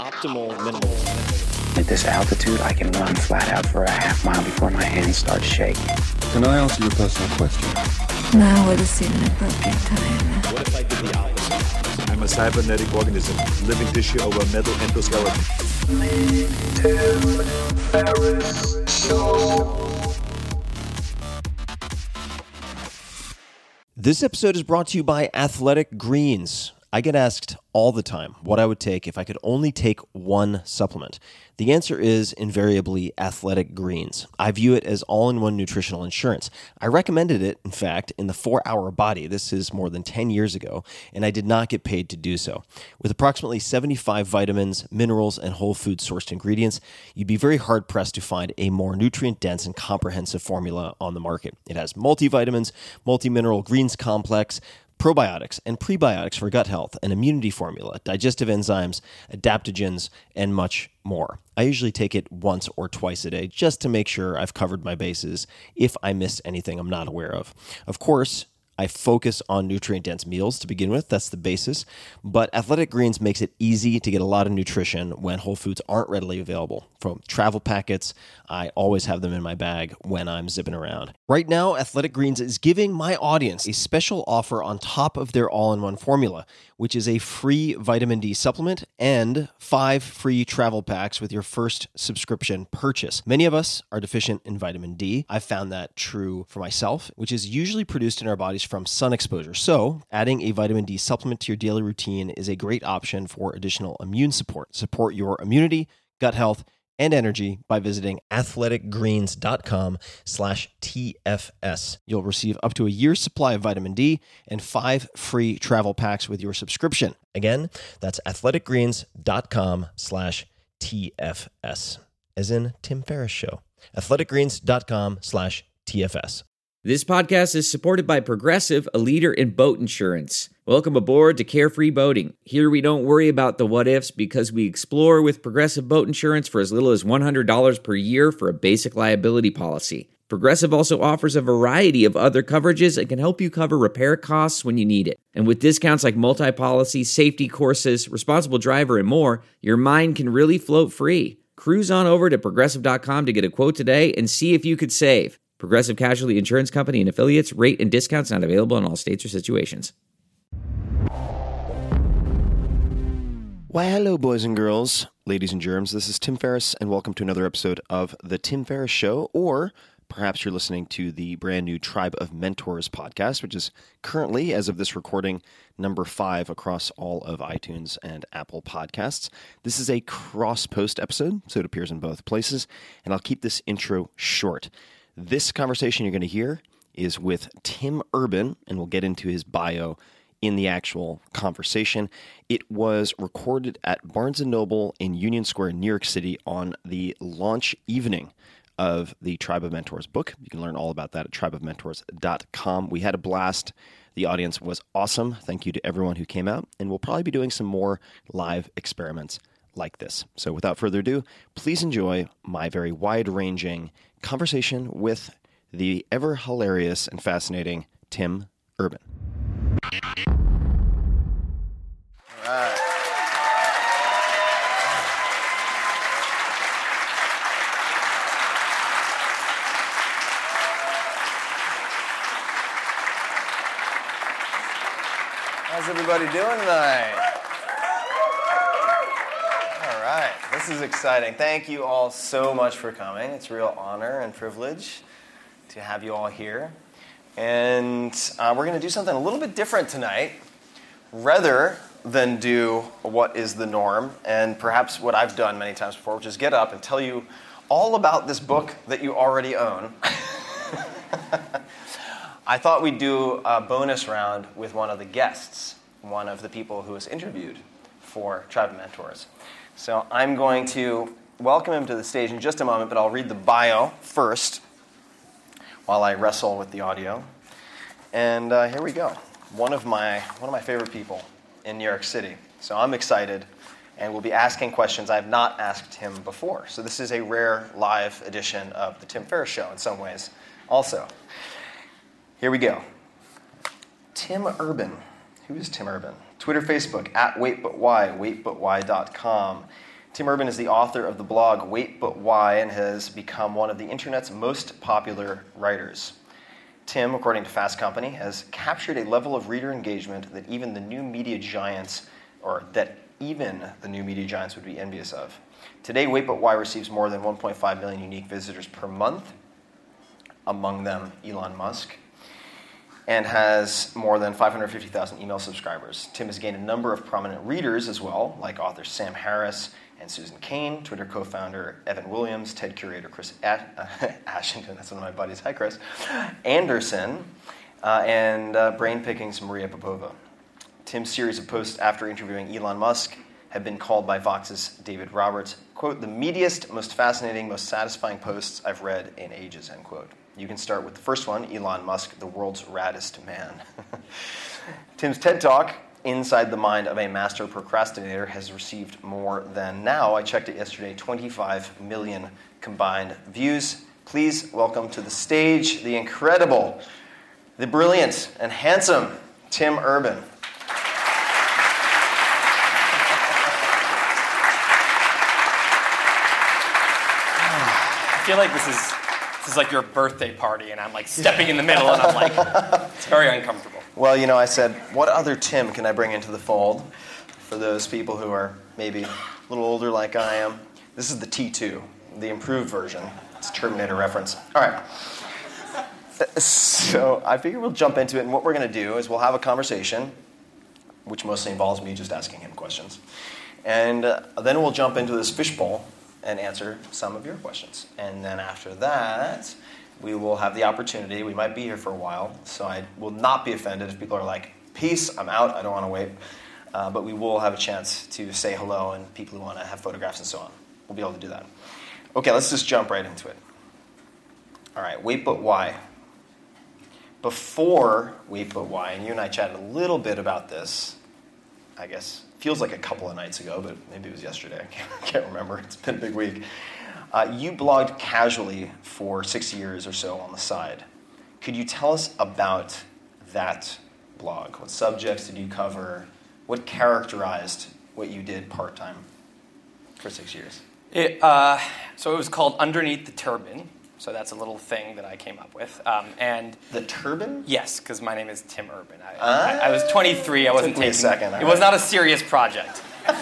optimal minerals. At this altitude, I can run flat out for a half mile before my hands start shaking. Can I answer your personal question? Now would seem an appropriate time. What if I did the opposite? I'm a cybernetic organism, living tissue over a metal endoskeleton. Tim Ferriss Show. This episode is brought to you by Athletic Greens. I get asked all the time what I would take if I could only take one supplement. The answer is invariably Athletic Greens. I view it as all-in-one nutritional insurance. I recommended it, in fact, in the 4-Hour Body. This is more than 10 years ago, and I did not get paid to do so. With approximately 75 vitamins, minerals, and whole food sourced ingredients, you'd be very hard-pressed to find a more nutrient-dense and comprehensive formula on the market. It has multivitamins, multi-mineral greens complex, probiotics and prebiotics for gut health, an immunity formula, digestive enzymes, adaptogens, and much more. I usually take it once or twice a day just to make sure I've covered my bases if I missed anything I'm not aware of. Of course, I focus on nutrient-dense meals to begin with. That's the basis. But Athletic Greens makes it easy to get a lot of nutrition when whole foods aren't readily available. From travel packets, I always have them in my bag when I'm zipping around. Right now, Athletic Greens is giving my audience a special offer on top of their all-in-one formula, which is a free vitamin D supplement and 5 free travel packs with your first subscription purchase. Many of us are deficient in vitamin D. I've found that true for myself, which is usually produced in our bodies from sun exposure. So, adding a vitamin D supplement to your daily routine is a great option for additional immune support. Support your immunity, gut health, and energy by visiting athleticgreens.com/TFS. You'll receive up to a year's supply of vitamin D and 5 free travel packs with your subscription. Again, that's athleticgreens.com/TFS, as in Tim Ferriss Show. athleticgreens.com/TFS. This podcast is supported by Progressive, a leader in boat insurance. Welcome aboard to Carefree Boating. Here we don't worry about the what-ifs because we explore with Progressive Boat Insurance for as little as $100 per year for a basic liability policy. Progressive also offers a variety of other coverages and can help you cover repair costs when you need it. And with discounts like multi-policy, safety courses, responsible driver, and more, your mind can really float free. Cruise on over to Progressive.com to get a quote today and see if you could save. Progressive Casualty Insurance Company and affiliates. Rate and discounts not available in all states or situations. Well, hello, boys and girls, ladies and germs. This is Tim Ferriss, and welcome to another episode of The Tim Ferriss Show, or perhaps you're listening to the brand new Tribe of Mentors podcast, which is currently, as of this recording, number 5 across all of iTunes and Apple Podcasts. This is a cross-post episode, so it appears in both places, and I'll keep this intro short. This conversation you're going to hear is with Tim Urban, and we'll get into his bio in the actual conversation. It was recorded at Barnes & Noble in Union Square, New York City on the launch evening of the Tribe of Mentors book. You can learn all about that at tribeofmentors.com. We had a blast. The audience was awesome. Thank you to everyone who came out, and we'll probably be doing some more live experiments like this. So without further ado, please enjoy my very wide-ranging conversation with the ever hilarious and fascinating Tim Urban. All right. How's everybody doing tonight? All right, this is exciting. Thank you all so much for coming. It's a real honor and privilege to have you all here. And we're going to do something a little bit different tonight, rather than do what is the norm, and perhaps what I've done many times before, which is get up and tell you all about this book that you already own. I thought we'd do a bonus round with one of the guests, one of the people who was interviewed for Tribe of Mentors. So I'm going to welcome him to the stage in just a moment, but I'll read the bio first while I wrestle with the audio. And here we go. One of my favorite people in New York City. So I'm excited, and we'll be asking questions I have not asked him before. So this is a rare live edition of the Tim Ferriss Show in some ways also. Here we go. Tim Urban. Who is Tim Urban? Twitter, Facebook, @WaitButWhy, waitbutwhy.com. Tim Urban is the author of the blog Wait But Why and has become one of the internet's most popular writers. Tim, according to Fast Company, has captured a level of reader engagement that even the new media giants would be envious of. Today, Wait But Why receives more than 1.5 million unique visitors per month, among them Elon Musk, and has more than 550,000 email subscribers. Tim has gained a number of prominent readers as well, like authors Sam Harris and Susan Cain, Twitter co-founder Evan Williams, TED curator Chris Ashington, that's one of my buddies, hi Chris, Anderson, and Brain Pickings Maria Popova. Tim's series of posts after interviewing Elon Musk have been called by Vox's David Roberts, quote, the meatiest, most fascinating, most satisfying posts I've read in ages, end quote. You can start with the first one, Elon Musk, the world's raddest man. Tim's TED Talk, Inside the Mind of a Master Procrastinator, has received more than, now, I checked it yesterday, 25 million combined views. Please welcome to the stage the incredible, the brilliant, and handsome Tim Urban. I feel like this is like your birthday party, and I'm like stepping in the middle, and I'm like, it's very uncomfortable. Well, you know, I said, what other Tim can I bring into the fold for those people who are maybe a little older like I am? This is the T2, the improved version. It's a Terminator reference. All right. So I figure we'll jump into it, and what we're going to do is we'll have a conversation, which mostly involves me just asking him questions. And then we'll jump into this fishbowl and answer some of your questions. And then after that, we will have the opportunity, we might be here for a while, so I will not be offended if people are like, peace, I'm out, I don't want to wait. But we will have a chance to say hello and people who want to have photographs and so on. We'll be able to do that. Okay, let's just jump right into it. All right, Wait But Why. Before Wait But Why, and you and I chatted a little bit about this, I guess, feels like a couple of nights ago, but maybe it was yesterday. I can't remember. It's been a big week. You blogged casually for 6 years or so on the side. Could you tell us about that blog? What subjects did you cover? What characterized what you did part-time for 6 years? So it was called Underneath the Turban. So that's a little thing that I came up with. And the turban? Yes, because my name is Tim Urban. I was 23. I wasn't taking. Took me a second. It was not a serious project.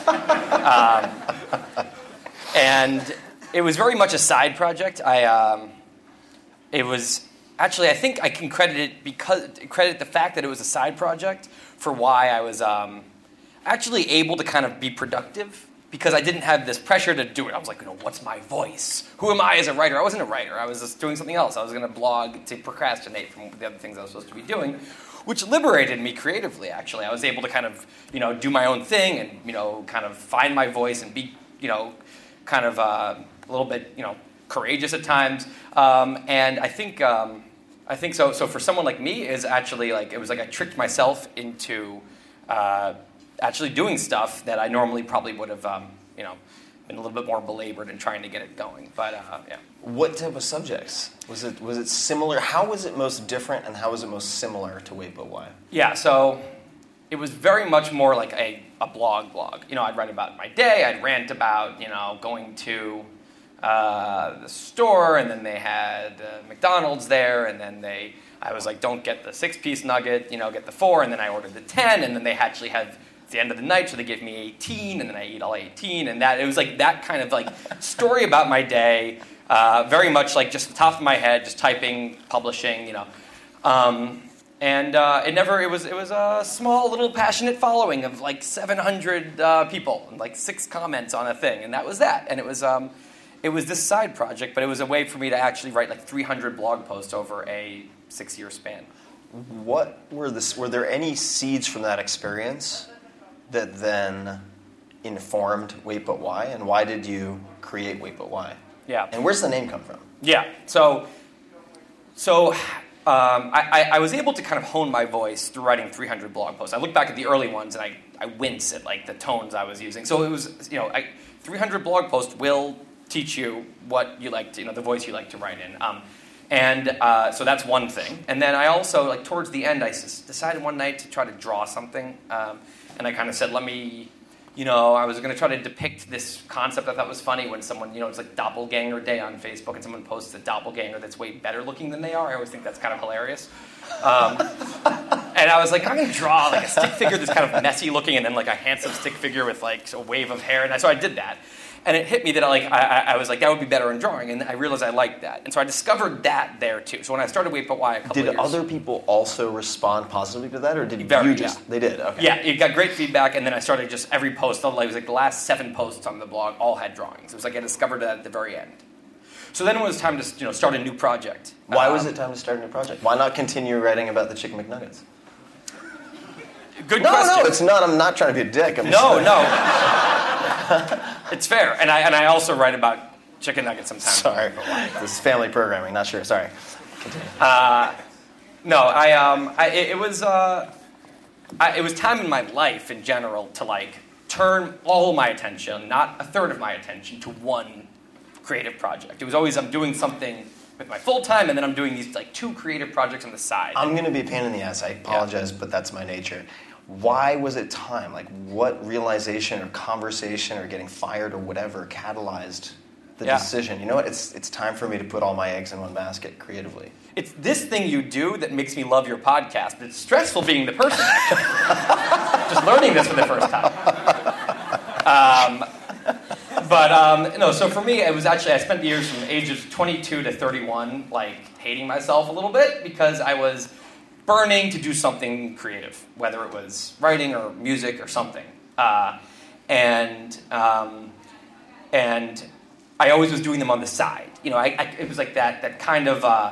And it was very much a side project. It was actually, I think I can credit the fact that it was a side project for why I was actually able to kind of be productive. Because I didn't have this pressure to do it. I was like, what's my voice? Who am I as a writer? I wasn't a writer. I was just doing something else. I was going to blog to procrastinate from the other things I was supposed to be doing, which liberated me creatively, actually. I was able to kind of, do my own thing and, kind of find my voice and be, kind of a little bit, courageous at times. And I think so. So for someone like me, is actually it was like I tricked myself into actually doing stuff that I normally probably would have, been a little bit more belabored in trying to get it going. But yeah. What type of subjects? Was it similar? How was it most different, and how was it most similar to Wait But Why? Yeah, so it was very much more like a blog. I'd write about my day. I'd rant about, going to the store, and then they had McDonald's there, and then I was like, don't get the 6-piece nugget, get the 4, and then I ordered the 10, and then they actually had the end of the night, so they gave me 18, and then I ate all 18, and it was like that kind of story about my day, very much like just the top of my head, just typing, publishing, it was a small little passionate following of 700 people and 6 comments on a thing, and that was that, and it was this side project, but it was a way for me to actually write 300 blog posts over a 6-year span. What were there any seeds from that experience that then informed Wait But Why? And why did you create Wait But Why? Yeah. And where's the name come from? Yeah. So I was able to kind of hone my voice through writing 300 blog posts. I look back at the early ones and I wince at the tones I was using. So it was 300 blog posts will teach you what you like to, the voice you like to write in. So that's one thing. And then I also, towards the end, I decided one night to try to draw something. And I kind of said, let me I was going to try to depict this concept I thought was funny when someone, it's like Doppelganger Day on Facebook and someone posts a doppelganger that's way better looking than they are. I always think that's kind of hilarious. And I was like, I'm going to draw like a stick figure that's kind of messy looking and then like a handsome stick figure with like a wave of hair. And so I did that. And it hit me that I was like, that would be better in drawing. And I realized I liked that. And so I discovered that there too. So when I started Wait But Why a couple of years. Did other people also respond positively to that? Or did you just, yeah. They did, okay. Yeah, it got great feedback. And then I started just every post, it was like the last 7 posts on the blog all had drawings. It was like I discovered that at the very end. So then it was time to start a new project. Why was it time to start a new project? Why not continue writing about the Chicken McNuggets? Good question. No, it's not. I'm not trying to be a dick. No. It's fair. And I also write about chicken nuggets sometimes. Sorry. This is family programming. Not sure. Sorry. Continue. It was time in my life in general to like turn all my attention, not a third of my attention, to one creative project. It was always I'm doing something with my full time, and then I'm doing these like 2 creative projects on the side. I'm going to be a pain in the ass. I apologize, but that's my nature. Why was it time? Like, what realization or conversation or getting fired or whatever catalyzed the decision? You know what? It's time for me to put all my eggs in one basket creatively. It's this thing you do that makes me love your podcast, but it's stressful being the person, actually. Just learning this for the first time. So for me, it was actually, I spent the years from the ages 22 to 31, like, hating myself a little bit because I was burning to do something creative, whether it was writing or music or something. And I always was doing them on the side. It was like that kind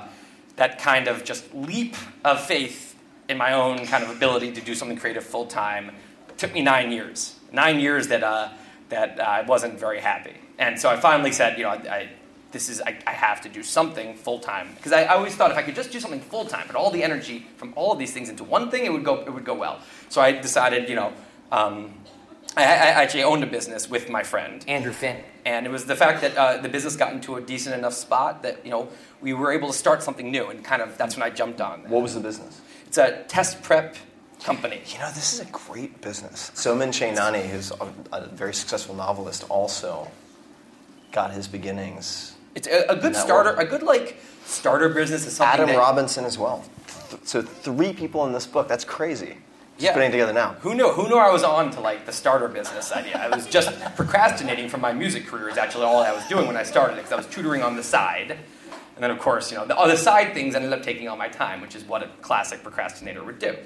of just leap of faith in my own kind of ability to do something creative full time. It took me 9 years. 9 years that I wasn't very happy. And so I finally said, I have to do something full time because I always thought if I could just do something full time, put all the energy from all of these things into one thing, it would go well. So I decided, I actually owned a business with my friend Andrew Finn, and it was the fact that the business got into a decent enough spot that we were able to start something new, and kind of that's when I jumped on. What was the business? It's a test prep company. This is a great business. Soman Chainani, who's a very successful novelist, also got his beginnings. It's a good starter, a good starter business is something. Adam Robinson as well. So 3 people in this book. That's crazy. Just putting it together now. Who knew I was on to the starter business idea? I was just procrastinating from my music career is actually all I was doing when I started because I was tutoring on the side. And then of course, the other side things ended up taking all my time, which is what a classic procrastinator would do.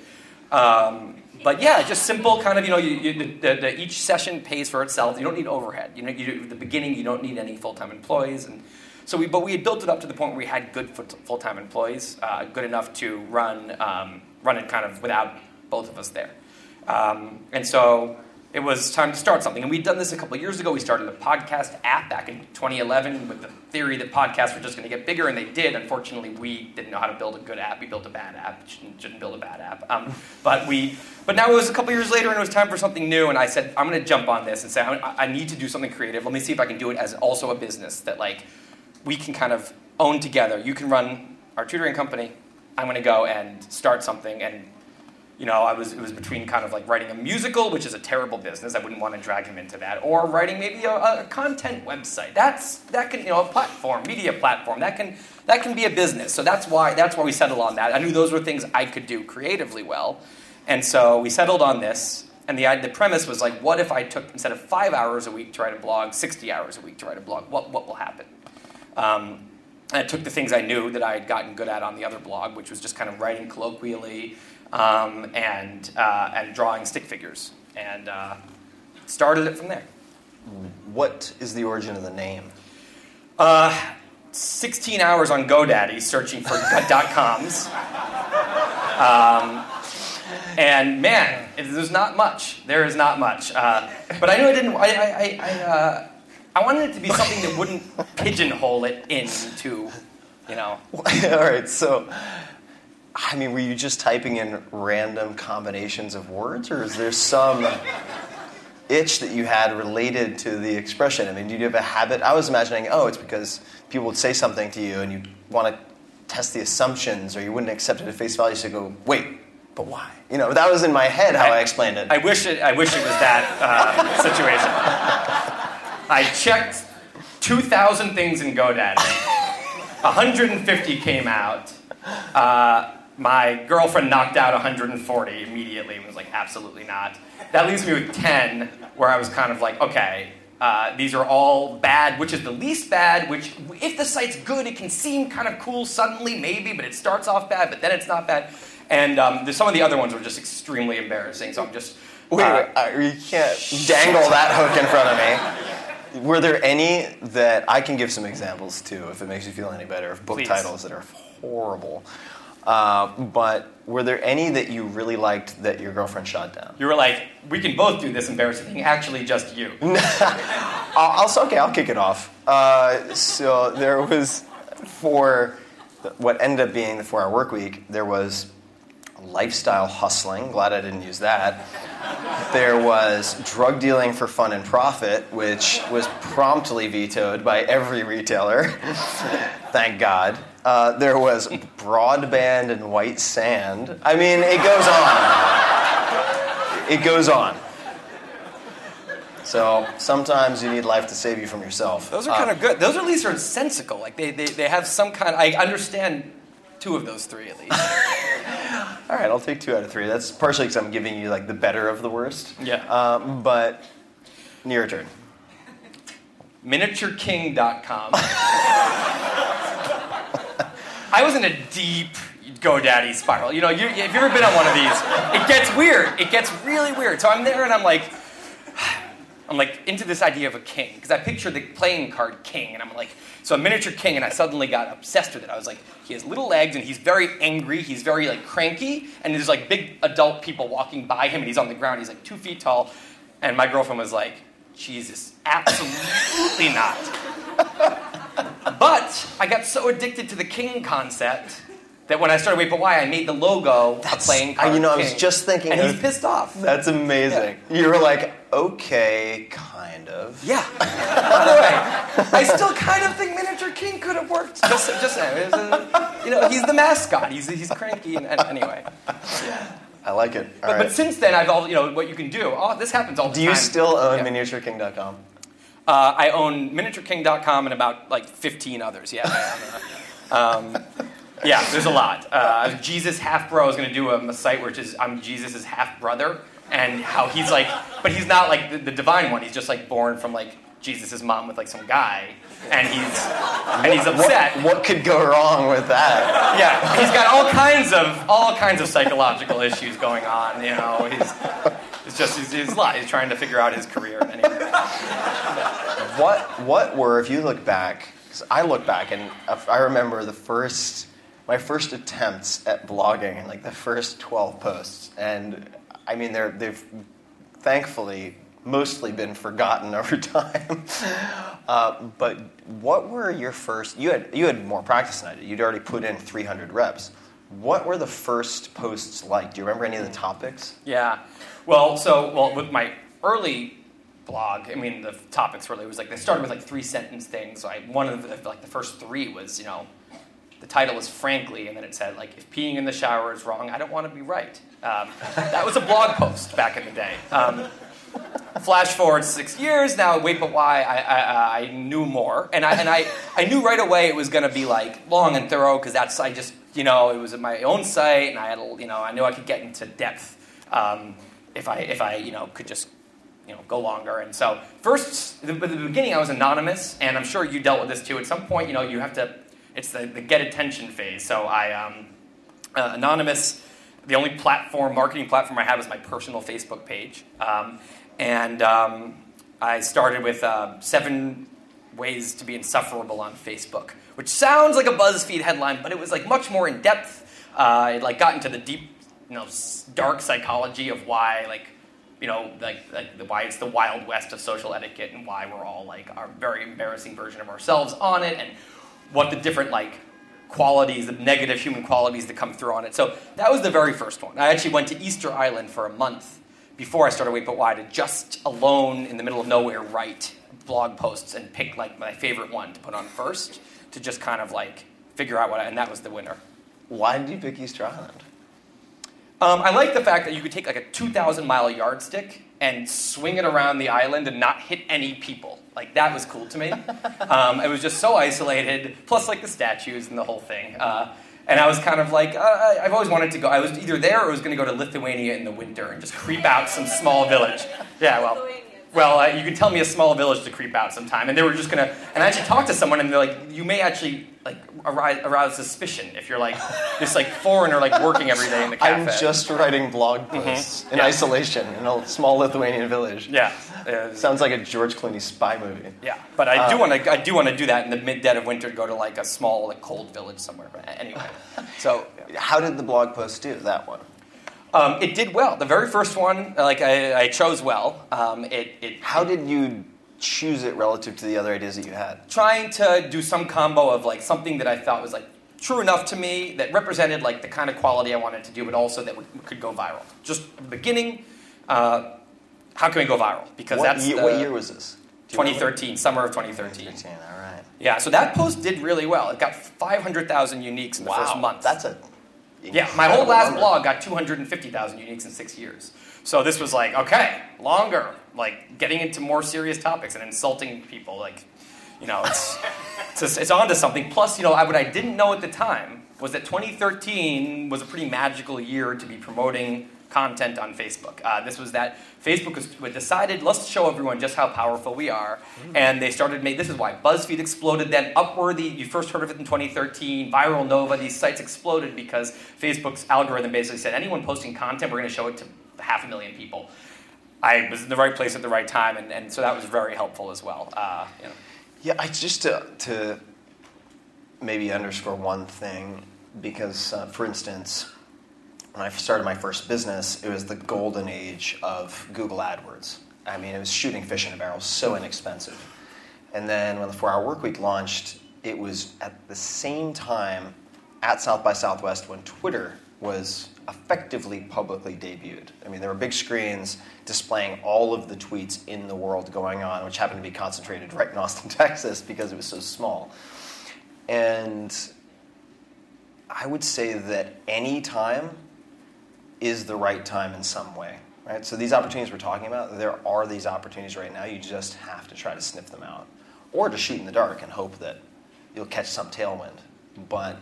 But yeah, just simple kind of, each session pays for itself. You don't need overhead. At the beginning, you don't need any full-time employees. And so we had built it up to the point where we had good full-time employees, good enough to run it kind of without both of us there. And so it was time to start something. And we'd done this a couple of years ago. We started a podcast app back in 2011 with the theory that podcasts were just going to get bigger, and they did. Unfortunately, we didn't know how to build a good app. We built a bad app. Shouldn't build a bad app. But now it was a couple of years later, and it was time for something new, and I said, I'm going to jump on this and say, I need to do something creative. Let me see if I can do it as also a business that we can kind of own together. You can run our tutoring company. I'm going to go and start something, and it was between kind of writing a musical, which is a terrible business. I wouldn't want to drag him into that, or writing maybe a content website. That can a platform, media platform. That can be a business. So that's why we settled on that. I knew those were things I could do creatively well, and so we settled on this. And the premise was what if I took instead of 5 hours a week to write a blog, 60 hours a week to write a blog? What will happen? And I took the things I knew that I had gotten good at on the other blog, which was just kind of writing colloquially. And drawing stick figures, and started it from there. What is the origin of the name? 16 hours on GoDaddy searching for .coms. And man, there's not much. There is not much. But I knew I didn't. I wanted it to be something that wouldn't pigeonhole it into, All right, so. Were you just typing in random combinations of words, or is there some itch that you had related to the expression? Did you have a habit? I was imagining, it's because people would say something to you and you want to test the assumptions, or you wouldn't accept it at face value, so you go, wait, But why? You know, that was in my head how I explained it. I wish it was that situation. I checked 2,000 things in GoDaddy. 150 came out. My girlfriend knocked out 140 immediately and was like, absolutely not. That leaves me with 10, where I was kind of like, okay, these are all bad, which is the least bad, which if the site's good, it can seem kind of cool suddenly, maybe, but it starts off bad, but then it's not bad. And some of the other ones were just extremely embarrassing, so I'm just... Wait, you can't dangle that hook in front of me. Were there any that, I can give some examples too, if it makes you feel any better, of book titles that are horrible. But were there any that you really liked that your girlfriend shot down? You were like, we can both do this embarrassing thing, actually just you. I'll kick it off. So there was, for what ended up being the 4-hour work week, there was lifestyle hustling. Glad I didn't use that. There was drug dealing for fun and profit, which was promptly vetoed by every retailer. Thank God. There was broadband and white sand. I mean, it goes on. It goes on. So sometimes you need life to save you from yourself. Those are kind of good. Those at least are sensical. Like they have some kind. I understand 2 of those 3 at least. All right, I'll take 2 out of 3. That's partially because I'm giving you like the better of the worst. Yeah. But your turn. MiniatureKing.com. I was in a deep GoDaddy spiral. You know, if you've ever been on one of these, it gets weird. It gets really weird. So I'm there and I'm like into this idea of a king, because I picture the playing card king, and I'm like, so a miniature king, and I suddenly got obsessed with it. I was like, he has little legs, and he's very angry, he's very like cranky, and there's like big adult people walking by him, and he's on the ground, he's like 2 feet tall, and my girlfriend was like, Jesus, absolutely not. But I got so addicted to the king concept that when I started Wait But Why, I made the logo a playing card I king. was just thinking, and he's pissed off. That's amazing. Yeah. You were like, okay, kind of. Yeah. By the way, I still kind of think Miniature King could have worked. Just saying. He's the mascot. He's cranky, and anyway. Yeah. I like it. But since then, I've what you can do. Oh, this happens all the time. Do you still own MiniatureKing.com? I own MiniatureKing.com and about like 15 others. Yeah. Yeah, there's a lot. Jesus Half Bro is going to do a site where I'm Jesus' half brother, and how he's like, but he's not like the divine one. He's just like born from like Jesus' mom with like some guy, and he's upset. What could go wrong with that? Yeah, he's got all kinds of psychological issues going on. You know, he's a lot. He's trying to figure out his career. Anyway. What were, if you look back? Because I look back and I remember my first attempts at blogging and like the first 12 posts, and I mean they've thankfully mostly been forgotten over time. But what were your first? You had more practice than I did. You'd already put in 300 reps. What were the first posts like? Do you remember any of the topics? Yeah, well, with my early blog, I mean the topics really was like they started with like 3-sentence things. So one of the first 3 was the title was Frankly, and then it said like if peeing in the shower is wrong, I don't want to be right. That was a blog post back in the day. Flash forward 6 years now. Wait But Why? I knew more, and I knew right away it was going to be like long and thorough because it was my own site, and I had I knew I could get into depth if I could just go longer. And so first, at the beginning, I was anonymous, and I'm sure you dealt with this too. At some point, you have to. It's the get attention phase. So I anonymous. The only marketing platform I have is my personal Facebook page. I started with 7 ways to be insufferable on Facebook, which sounds like a BuzzFeed headline, but it was like much more in depth. It like got into the deep, dark psychology of why why it's the Wild West of social etiquette and why we're all like our very embarrassing version of ourselves on it, and what the different qualities, the negative human qualities that come through on it. So that was the very first one. I actually went to Easter Island for a month before I started Wait But Why to just alone in the middle of nowhere write blog posts and pick my favorite one to put on first to just kind of figure out and that was the winner. Why did you pick Easter Island? I like the fact that you could take like a 2,000-mile yardstick and swing it around the island and not hit any people. Like, that was cool to me. It was just so isolated, plus like the statues and the whole thing. And I was kind of like, I've always wanted to go. I was either there or I was going to go to Lithuania in the winter and just creep out some small village. Yeah, well, you could tell me a small village to creep out sometime. And they were just going to, and I actually talked to someone and they're like, you may actually like arouse suspicion if you're like this like foreigner like working every day in the cafe. I'm just writing blog posts in isolation in a small Lithuanian village. Yeah. Sounds like a George Clooney spy movie. Yeah, but I do want to do that in the mid-dead of winter to go to like a small like cold village somewhere. But anyway, so how did the blog post do, that one? It did well. The very first one, like I chose well. How did you choose it relative to the other ideas that you had? Trying to do some combo of like something that I thought was like true enough to me that represented like the kind of quality I wanted to do, but also that could go viral. Just at the beginning, how can we go viral? Because what year was this? 2013, summer of 2013. 2013, all right. Yeah, so that post did really well. It got 500,000 uniques in the first month. That's a my whole last blog got 250,000 uniques in 6 years. So this was like, okay, longer, like getting into more serious topics and insulting people, like, you know, it's onto something. Plus, you know, what I didn't know at the time was that 2013 was a pretty magical year to be promoting content on Facebook. This was that Facebook decided, let's show everyone just how powerful we are. And they started this is why BuzzFeed exploded then. Upworthy, you first heard of it in 2013. Viral Nova, these sites exploded because Facebook's algorithm basically said, anyone posting content, we're going to show it to 500,000 people. I was in the right place at the right time, and so that was very helpful as well. You know. Yeah, just to maybe underscore one thing, because, for instance, when I started my first business, it was the golden age of Google AdWords. I mean, it was shooting fish in a barrel, so inexpensive. And then when the 4-Hour Workweek launched, it was at the same time at South by Southwest when Twitter was effectively publicly debuted. I mean, there were big screens displaying all of the tweets in the world going on, which happened to be concentrated right in Austin, Texas, because it was so small. And I would say that any time is the right time in some way, right? So these opportunities we're talking about, there are these opportunities right now. You just have to try to sniff them out, or to shoot in the dark and hope that you'll catch some tailwind. But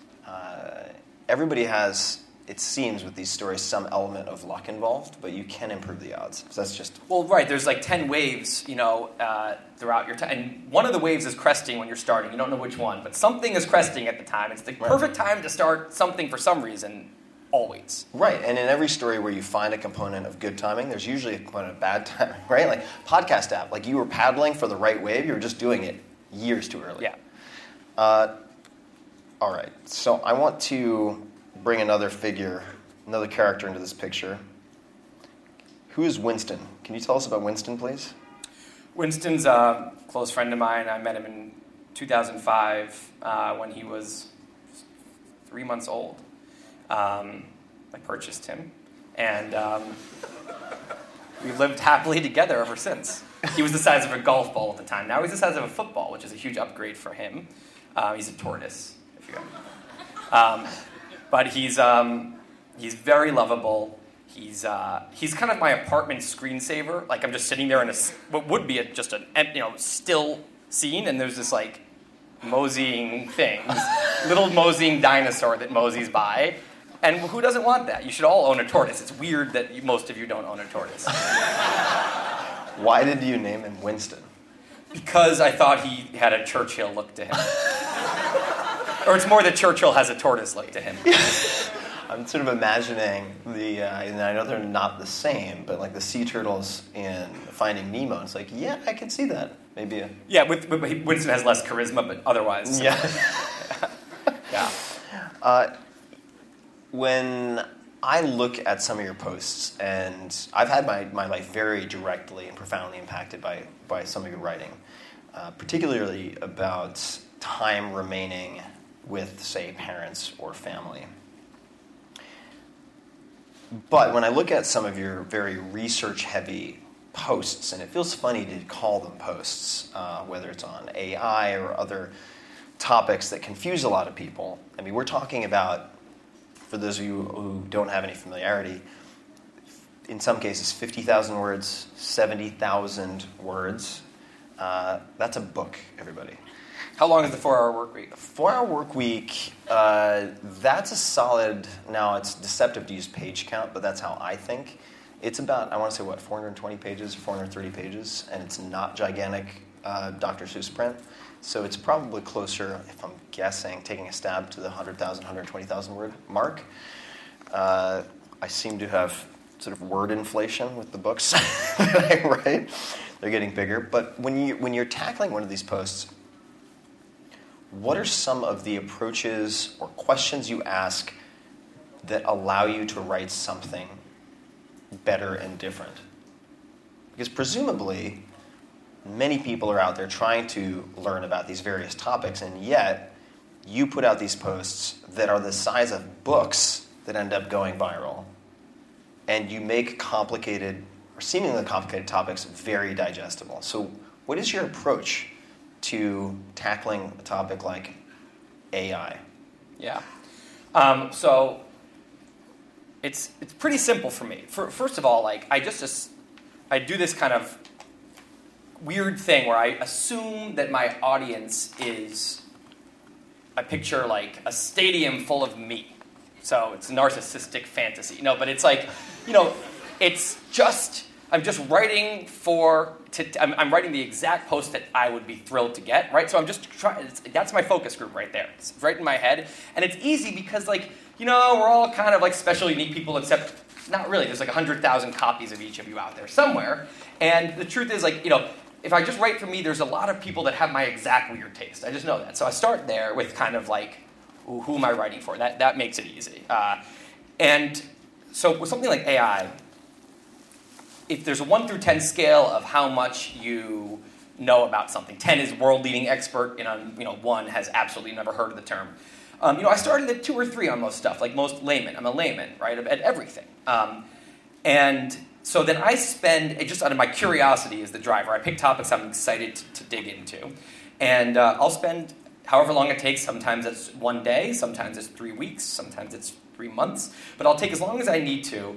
everybody has, it seems, with these stories, some element of luck involved, but you can improve the odds. So that's just... Well, right, there's like 10 waves, you know, throughout your time. And one of the waves is cresting when you're starting. You don't know which one, but something is cresting at the time. It's the perfect time to start something for some reason, always. Right, and in every story where you find a component of good timing, there's usually a component of bad timing, right? Like podcast app, like you were paddling for the right wave, you were just doing it years too early. Yeah. All right, so I want to bring another character into this picture. Who is Winston? Can you tell us about Winston, please? Winston's a close friend of mine. I met him in 2005 when he was 3 months old. I purchased him, and we've lived happily together ever since. He was the size of a golf ball at the time. Now he's the size of a football, which is a huge upgrade for him. He's a tortoise, if you will. But he's very lovable. He's kind of my apartment screensaver. Like I'm just sitting there in what would be just a still scene, and there's this like moseying thing, this little moseying dinosaur that moseys by. And who doesn't want that? You should all own a tortoise. It's weird that most of you don't own a tortoise. Why did you name him Winston? Because I thought he had a Churchill look to him. Or it's more that Churchill has a tortoise look to him. I'm sort of imagining and I know they're not the same, but like the sea turtles in Finding Nemo. It's like, yeah, I can see that. Maybe a... Yeah, Winston has less charisma, but otherwise. So. Yeah. Yeah. When I look at some of your posts, and I've had my life very directly and profoundly impacted by some of your writing, particularly about time remaining with, say, parents or family. But when I look at some of your very research-heavy posts, and it feels funny to call them posts, whether it's on AI or other topics that confuse a lot of people. I mean, we're talking about for those of you who don't have any familiarity, in some cases 50,000 words, 70,000 words. That's a book, everybody. How long is the 4-hour work week? 4-hour work week, that's a solid, now it's deceptive to use page count, but that's how I think. It's about, I want to say, 420 pages, 430 pages, and it's not gigantic Dr. Seuss print. So it's probably closer, if I'm guessing, taking a stab to the 100,000, 120,000 word mark. I seem to have sort of word inflation with the books that I write. They're getting bigger. But when you're tackling one of these posts, what are some of the approaches or questions you ask that allow you to write something better and different? Because presumably, many people are out there trying to learn about these various topics, and yet you put out these posts that are the size of books that end up going viral, and you make complicated or seemingly complicated topics very digestible. So what is your approach to tackling a topic like AI? Yeah. So it's pretty simple for me. First of all, like I do this kind of weird thing where I assume that my audience is, I picture like a stadium full of me. So it's a narcissistic fantasy. No, but it's like, it's just, I'm just writing I'm writing the exact post that I would be thrilled to get, right? So I'm just trying, that's my focus group right there. It's right in my head. And it's easy because we're all kind of like special, unique people, except not really. There's like 100,000 copies of each of you out there somewhere. And the truth is if I just write for me, there's a lot of people that have my exact weird taste. I just know that. So I start there with kind of like, who am I writing for? That makes it easy. And so with something like AI, if there's a 1 through 10 scale of how much you know about something, 10 is world-leading expert, 1 has absolutely never heard of the term. I started at 2 or 3 on most stuff, like most laymen. I'm a layman, right, at everything. And so then I spend, just out of my curiosity as the driver, I pick topics I'm excited to dig into. And I'll spend however long it takes. Sometimes it's 1 day, sometimes it's 3 weeks, sometimes it's 3 months. But I'll take as long as I need to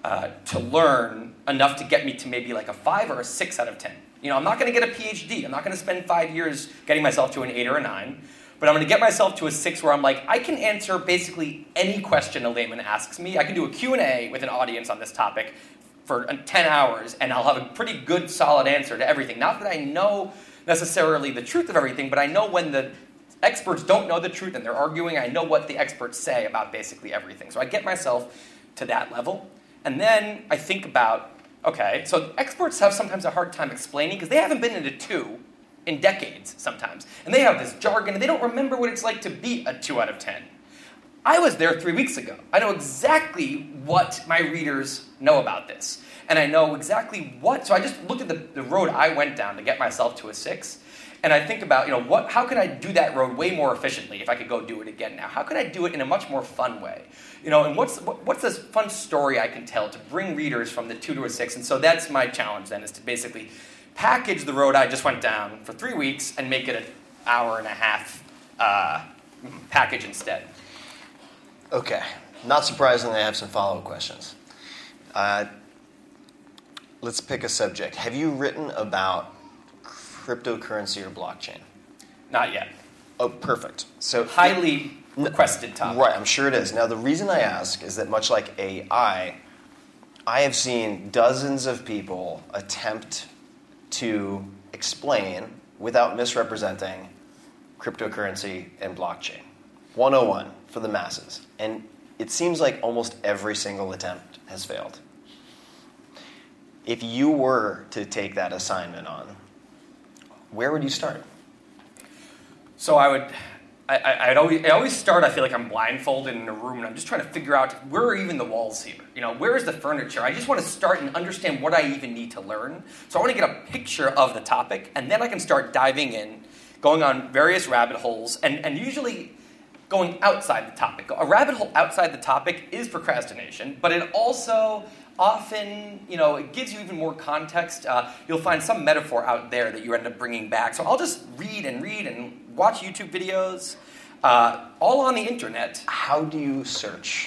learn enough to get me to maybe like a 5 or a 6 out of 10. I'm not going to get a PhD. I'm not going to spend 5 years getting myself to an 8 or a 9. But I'm going to get myself to a 6 where I'm like, I can answer basically any question a layman asks me. I can do a Q&A with an audience on this topic for 10 hours, and I'll have a pretty good, solid answer to everything. Not that I know necessarily the truth of everything, but I know when the experts don't know the truth and they're arguing, I know what the experts say about basically everything. So I get myself to that level. And then I think about, okay, so experts have sometimes a hard time explaining because they haven't been into 2 in decades sometimes. And they have this jargon, and they don't remember what it's like to be a 2 out of 10. I was there 3 weeks ago. I know exactly what my readers know about this. And I know exactly so I just looked at the road I went down to get myself to a 6. And I think about, how could I do that road way more efficiently if I could go do it again now? How could I do it in a much more fun way? And what's this fun story I can tell to bring readers from the 2 to a 6? And so that's my challenge then, is to basically package the road I just went down for 3 weeks and make it an hour and a half package instead. Okay. Not surprisingly, I have some follow-up questions. Let's pick a subject. Have you written about cryptocurrency or blockchain? Not yet. Oh, perfect. So highly requested topic. Right, I'm sure it is. Now, the reason I ask is that much like AI, I have seen dozens of people attempt to explain, without misrepresenting, cryptocurrency and blockchain. 101 for the masses. And it seems like almost every single attempt has failed. If you were to take that assignment on, where would you start? So I always start, I feel like I'm blindfolded in a room and I'm just trying to figure out where are even the walls here? Where is the furniture? I just want to start and understand what I even need to learn. So I want to get a picture of the topic, and then I can start diving in, going on various rabbit holes, and usually going outside the topic. A rabbit hole outside the topic is procrastination, but it also often, it gives you even more context. You'll find some metaphor out there that you end up bringing back. So I'll just read and watch YouTube videos, all on the internet. How do you search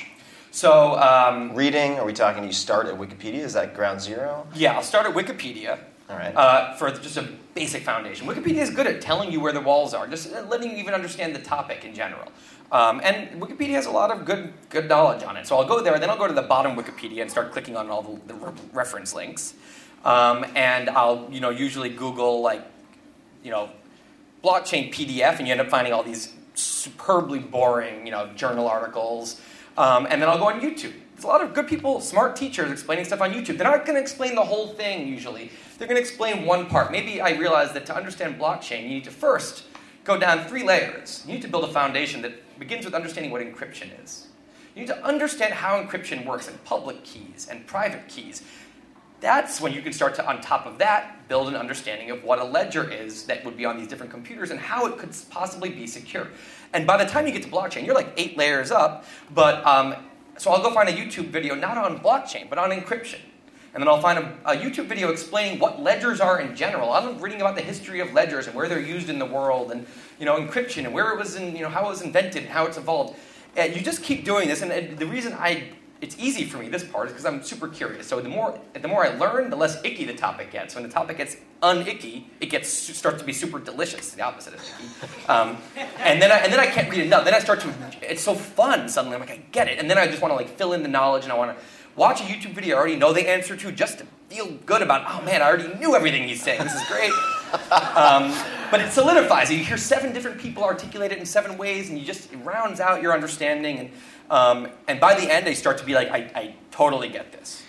So reading, are we talking you start at Wikipedia? Is that ground zero? yeah, I'll start at Wikipedia. All right. For just a basic foundation. Wikipedia is good at telling you where the walls are, just letting you even understand the topic in general. And Wikipedia has a lot of good knowledge on it. So I'll go there, then I'll go to the bottom Wikipedia and start clicking on all the reference links. And I'll usually Google blockchain PDF, and you end up finding all these superbly boring journal articles. And then I'll go on YouTube. There's a lot of good people, smart teachers explaining stuff on YouTube. They're not going to explain the whole thing usually. They're going to explain one part. Maybe I realize that to understand blockchain, you need to first go down 3 layers. You need to build a foundation that begins with understanding what encryption is. You need to understand how encryption works and public keys and private keys. That's when you can start to, on top of that, build an understanding of what a ledger is that would be on these different computers and how it could possibly be secure. And by the time you get to blockchain, you're like 8 layers up, but so I'll go find a YouTube video not on blockchain, but on encryption. And then I'll find a YouTube video explaining what ledgers are in general. I'm reading about the history of ledgers and where they're used in the world, and encryption and where it was how it was invented and how it's evolved. And you just keep doing this, and the reason it's easy for me, this part, is because I'm super curious. So the more I learn, the less icky the topic gets. When the topic gets unicky, it starts to be super delicious. The opposite of icky. And then I can't read enough. Then I start to. It's so fun suddenly. I'm like, I get it. And then I just want to fill in the knowledge, and I want to watch a YouTube video I already know the answer to, just to feel good about. Oh man, I already knew everything he's saying. This is great. But it solidifies it. You hear 7 different people articulate it in 7 ways, and it rounds out your understanding. And by the end, they start to be like, I totally get this.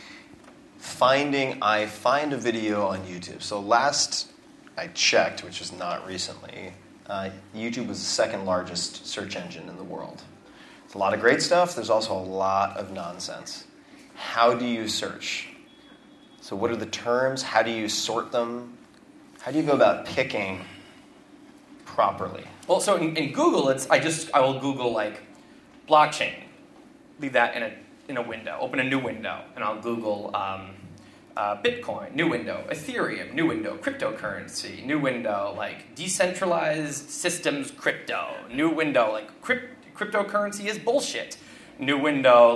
I find a video on YouTube. So last I checked, which was not recently, YouTube was the 2nd largest search engine in the world. There's a lot of great stuff. There's also a lot of nonsense. How do you search? So what are the terms? How do you sort them? How do you go about picking properly? Well, so in Google, I will Google blockchain. Leave that in a window. Open a new window, and I'll Google Bitcoin, new window. Ethereum, new window. Cryptocurrency, new window. Decentralized systems, crypto, new window. Cryptocurrency is bullshit. New window.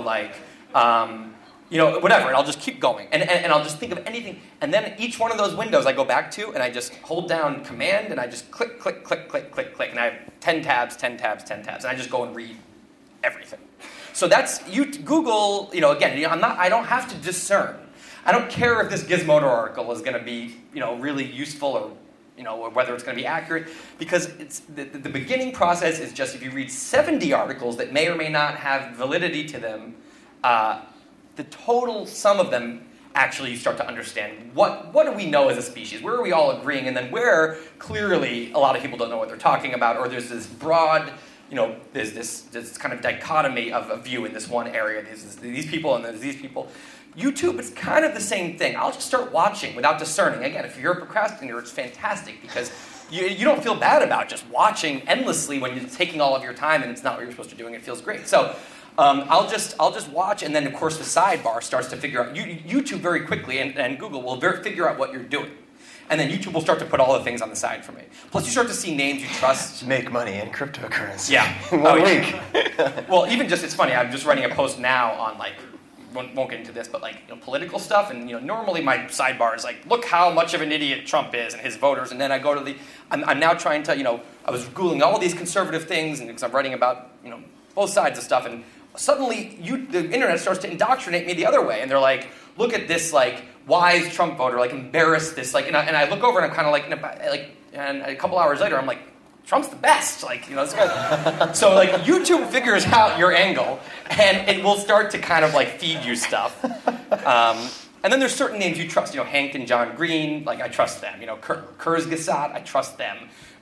Whatever. And I'll just keep going, and I'll just think of anything. And then each one of those windows I go back to, and I just hold down Command, and I just click, click, click, click, click, click, and I have 10 tabs, 10 tabs, 10 tabs, and I just go and read everything. So that's Google. I don't have to discern. I don't care if this Gizmodo article is going to be really useful or whether it's going to be accurate, because it's the beginning process is just if you read 70 articles that may or may not have validity to them, the total sum of them actually you start to understand what do we know as a species, where are we all agreeing, and then where clearly a lot of people don't know what they're talking about, or there's this broad. There's this kind of dichotomy of a view in this one area. There's these people and there's these people. YouTube is kind of the same thing. I'll just start watching without discerning. Again, if you're a procrastinator, it's fantastic because you don't feel bad about just watching endlessly when you're taking all of your time and it's not what you're supposed to do and it feels great. So I'll just watch, and then of course the sidebar starts to figure out. YouTube very quickly and Google will figure out what you're doing. And then YouTube will start to put all the things on the side for me. Plus, you start to see names you trust. Make money in cryptocurrency. Yeah. In 1 week. Well, even it's funny. I'm just writing a post now on won't get into this, but political stuff. And normally my sidebar is look how much of an idiot Trump is and his voters. And then I go to I'm now trying to I was Googling all these conservative things, and because I'm writing about both sides of stuff, and suddenly the internet starts to indoctrinate me the other way, and they're like, look at this wise Trump voter, embarrass this, and I look over and I'm kind of and a couple hours later I'm like, Trump's the best, this guy. So YouTube figures out your angle, and it will start to kind of feed you stuff. And then there's certain names you trust, Hank and John Green, I trust them. Kurzgesagt, I trust them.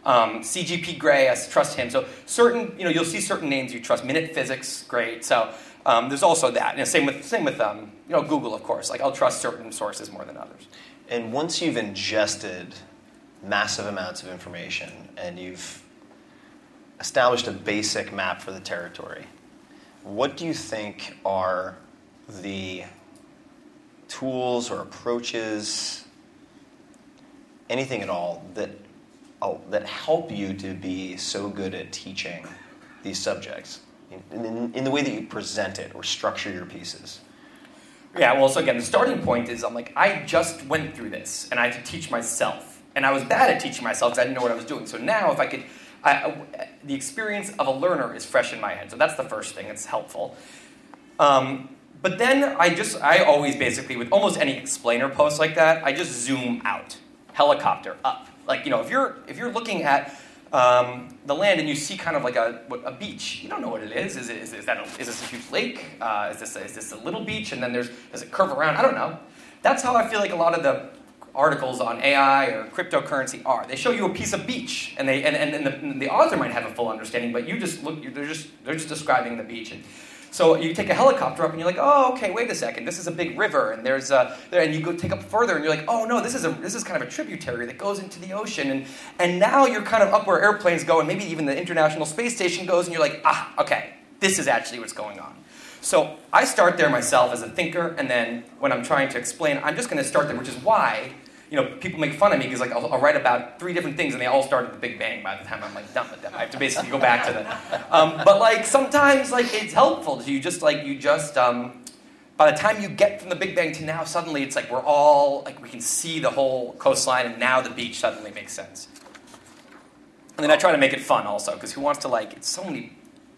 CGP Grey, I trust him. So certain, you'll see certain names you trust. Minute Physics, great. So there's also that. Same with Google, of course. I'll trust certain sources more than others. And once you've ingested massive amounts of information and you've established a basic map for the territory, what do you think are the tools or approaches, anything at all, that help you to be so good at teaching these subjects? in the way that you present it or structure your pieces? Yeah, well, so again, the starting point is I'm like, I just went through this, and I had to teach myself. And I was bad at teaching myself because I didn't know what I was doing. So now if I could, the experience of a learner is fresh in my head. So that's the first thing. It's helpful. But then I always basically, with almost any explainer post like that, I just zoom out, helicopter up. Like, if you're looking at the land and you see kind of like a beach, you don't know what it is. Is this a huge lake? Is this a little beach? And then does it curve around? I don't know. That's how I feel like a lot of the articles on AI or cryptocurrency are. They show you a piece of beach, and the author might have a full understanding, but you just look. They're just describing the beach. And so you take a helicopter up, and you're like, oh, okay, wait a second. This is a big river, and and you go take up further, and you're like, oh no, this is kind of a tributary that goes into the ocean, and now you're kind of up where airplanes go, and maybe even the International Space Station goes, and you're like, okay, this is actually what's going on. So I start there myself as a thinker, and then when I'm trying to explain, I'm just going to start there, which is why people make fun of me because I'll write about 3 different things, and they all start at the Big Bang by the time I'm done with them. I have to basically go back to them. But sometimes it's helpful. You just by the time you get from the Big Bang to now, suddenly it's we're all we can see the whole coastline, and now the beach suddenly makes sense. And then I try to make it fun also, because who wants to it's so many.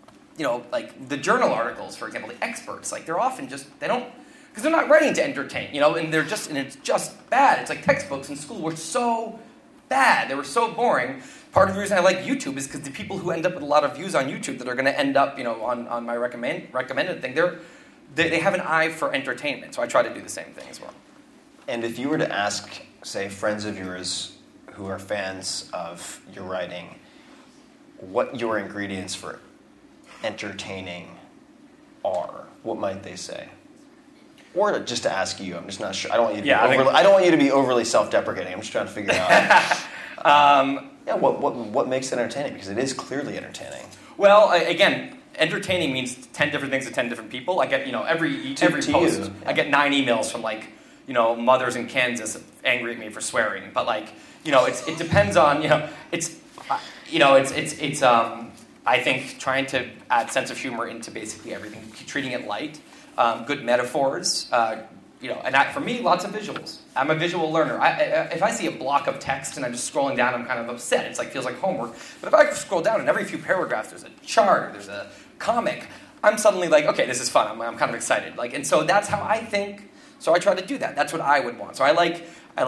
The journal articles, for example, the experts, they're often they don't, because they're not writing to entertain, and it's just bad. It's like textbooks in school were so bad. They were so boring. Part of the reason I like YouTube is because the people who end up with a lot of views on YouTube that are going to end up, on my recommended thing, they have an eye for entertainment. So I try to do the same thing as well. And if you were to ask, say, friends of yours who are fans of your writing, what your ingredients for entertaining are, what might they say? Or just to ask you, I'm just not sure. I don't want you to be overly self-deprecating. I'm just trying to figure out. What makes it entertaining? Because it is clearly entertaining. Well, again, entertaining means 10 different things to 10 different people. I get every post. You. I get 9 emails from mothers in Kansas angry at me for swearing. But it depends on it's I think trying to add sense of humor into basically everything, treating it light, good metaphors, and for me, lots of visuals. I'm a visual learner. If I see a block of text and I'm just scrolling down, I'm kind of upset. It feels like homework. But if I scroll down and every few paragraphs there's a chart, or there's a comic, I'm suddenly okay, this is fun. I'm kind of excited. And so that's how I think. So I try to do that. That's what I would want. So I like.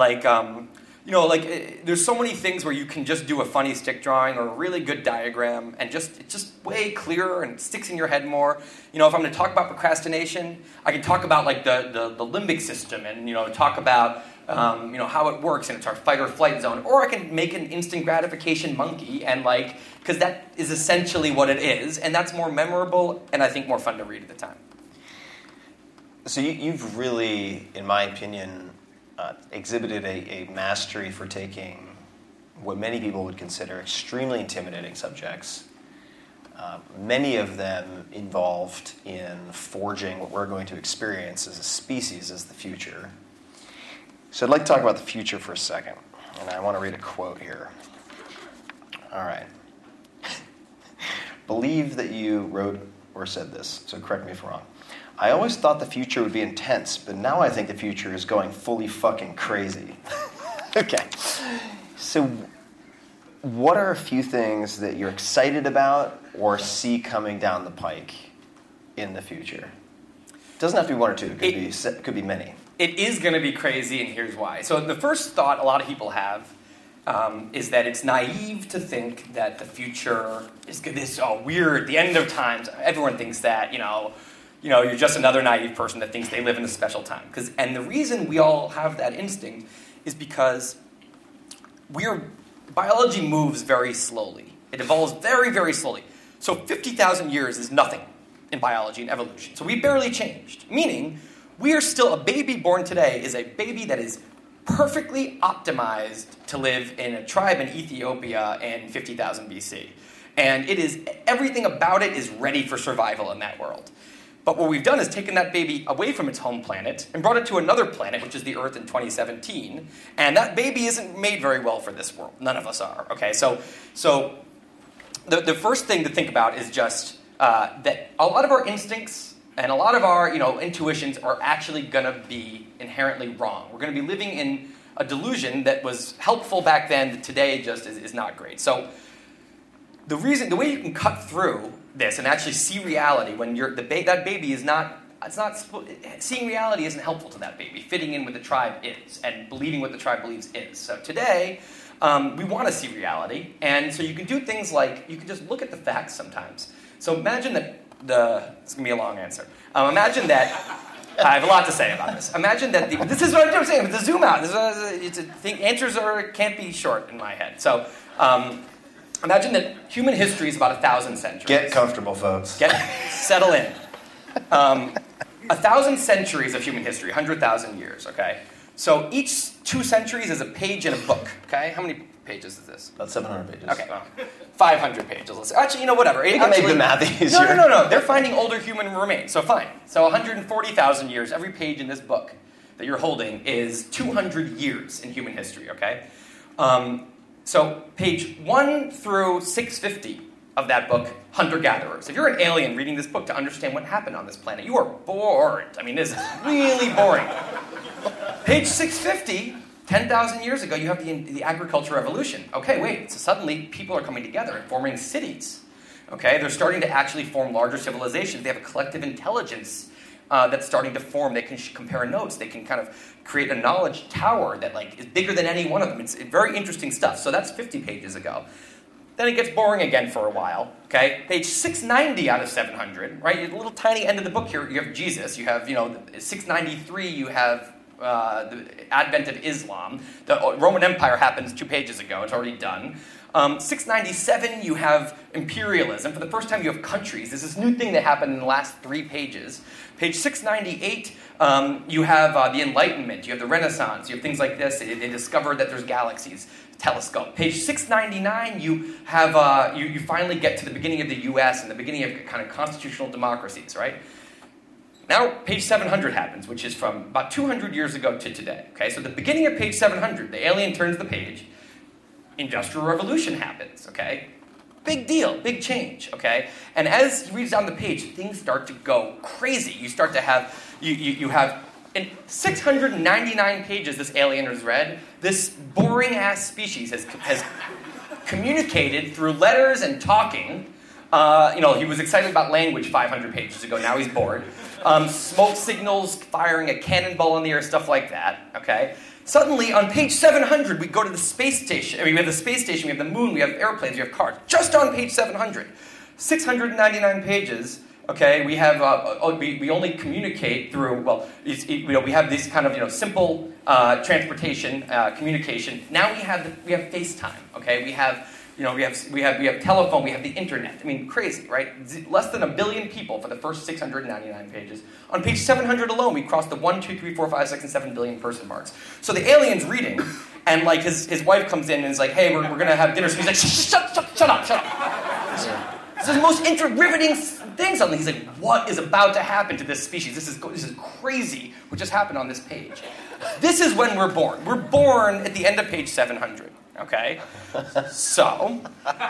There's so many things where you can just do a funny stick drawing or a really good diagram, and it's just way clearer and sticks in your head more. If I'm going to talk about procrastination, I can talk about the limbic system and talk about how it works, and it's our fight or flight zone. Or I can make an instant gratification monkey and because that is essentially what it is, and that's more memorable and I think more fun to read at the time. So you've really, in my opinion, exhibited a mastery for taking what many people would consider extremely intimidating subjects, many of them involved in forging what we're going to experience as a species as the future. So I'd like to talk about the future for a second, and I want to read a quote here. All right. Believe that you wrote or said this, so correct me if I'm wrong. I always thought the future would be intense, but now I think the future is going fully fucking crazy. Okay. So what are a few things that you're excited about or see coming down the pike in the future? It doesn't have to be one or two. It could be many. It is going to be crazy, and here's why. So the first thought a lot of people have is that it's naive to think that the future is this weird, the end of times. Everyone thinks that, you're just another naive person that thinks they live in a special time. And the reason we all have that instinct is because biology moves very slowly. It evolves very, very slowly. So 50,000 years is nothing in biology and evolution. So we barely changed, meaning we are still, a baby born today is a baby that is perfectly optimized to live in a tribe in Ethiopia in 50,000 BC. And everything about it is ready for survival in that world. But what we've done is taken that baby away from its home planet and brought it to another planet, which is the Earth in 2017. And that baby isn't made very well for this world. None of us are. Okay, so the first thing to think about is just that a lot of our instincts and a lot of our intuitions are actually going to be inherently wrong. We're going to be living in a delusion that was helpful back then that today just is not great. So the way you can cut through this and actually see reality when that baby is not, seeing reality isn't helpful to that baby. Fitting in with the tribe is, and believing what the tribe believes is. So today, we want to see reality, and so you can do things like, you can just look at the facts sometimes. So imagine that it's going to be a long answer. Imagine that, I have a lot to say about this. Imagine that, this is what I'm saying, with the zoom out. Answers can't be short in my head. So imagine that human history is about 1,000 centuries. Get comfortable, folks. Settle in. 1,000 centuries of human history, 100,000 years, okay? So each 2 centuries is a page in a book, okay? How many pages is this? About 700 pages. Okay, well, 500 pages. Let's actually, whatever. You can make the math easier. No. They're finding older human remains, so fine. So 140,000 years, every page in this book that you're holding is 200 years in human history, okay? So page 1 through 650 of that book, hunter-gatherers. If you're an alien reading this book to understand what happened on this planet, you are bored. I mean, this is really boring. Page 650, 10,000 years ago, you have the agricultural revolution. Okay, wait, so suddenly people are coming together and forming cities. Okay, they're starting to actually form larger civilizations. They have a collective intelligence that's starting to form. They can compare notes. They can kind of create a knowledge tower that is bigger than any one of them. It's very interesting stuff. So that's 50 pages ago. Then it gets boring again for a while, okay? Page 690 out of 700, right? A little tiny end of the book here, you have Jesus. You have, 693, you have the advent of Islam. The Roman Empire happens 2 pages ago. It's already done. 697, you have imperialism. For the first time, you have countries. There's this new thing that happened in the last 3 pages. Page 698, you have the Enlightenment. You have the Renaissance. You have things like this. They discover that there's galaxies. Telescope. Page 699, you have you finally get to the beginning of the U.S. and the beginning of kind of constitutional democracies, right? Now, page 700 happens, which is from about 200 years ago to today. Okay, so the beginning of page 700, the alien turns the page. Industrial Revolution happens. Okay, big deal, big change. Okay, and as he reads down the page, things start to go crazy. You start to have you have. In 699 pages this alien has read, this boring-ass species has communicated through letters and talking. He was excited about language 500 pages ago. Now he's bored. Smoke signals, firing a cannonball in the air, stuff like that. Okay. Suddenly, on page 700, we go to the space station. I mean, we have the space station, we have the moon, we have airplanes, we have cars. Just on page 700. 699 pages. Okay, we have we only communicate through we have this kind of simple transportation communication. Now we have FaceTime. Okay, we have telephone. We have the internet. I mean, crazy, right? Less than 1 billion people for the first 699 pages. On page 700 alone, we crossed the 1, 2, 3, 4, 5, 6, and 7 billion person marks. So the alien's reading, and his wife comes in and is like, "Hey, we're gonna have dinner." So he's like, "Shut up." This is the most riveting thing. Suddenly, he's like, "What is about to happen to this species? This is crazy. What just happened on this page?" This is when we're born. We're born at the end of page 700. Okay, so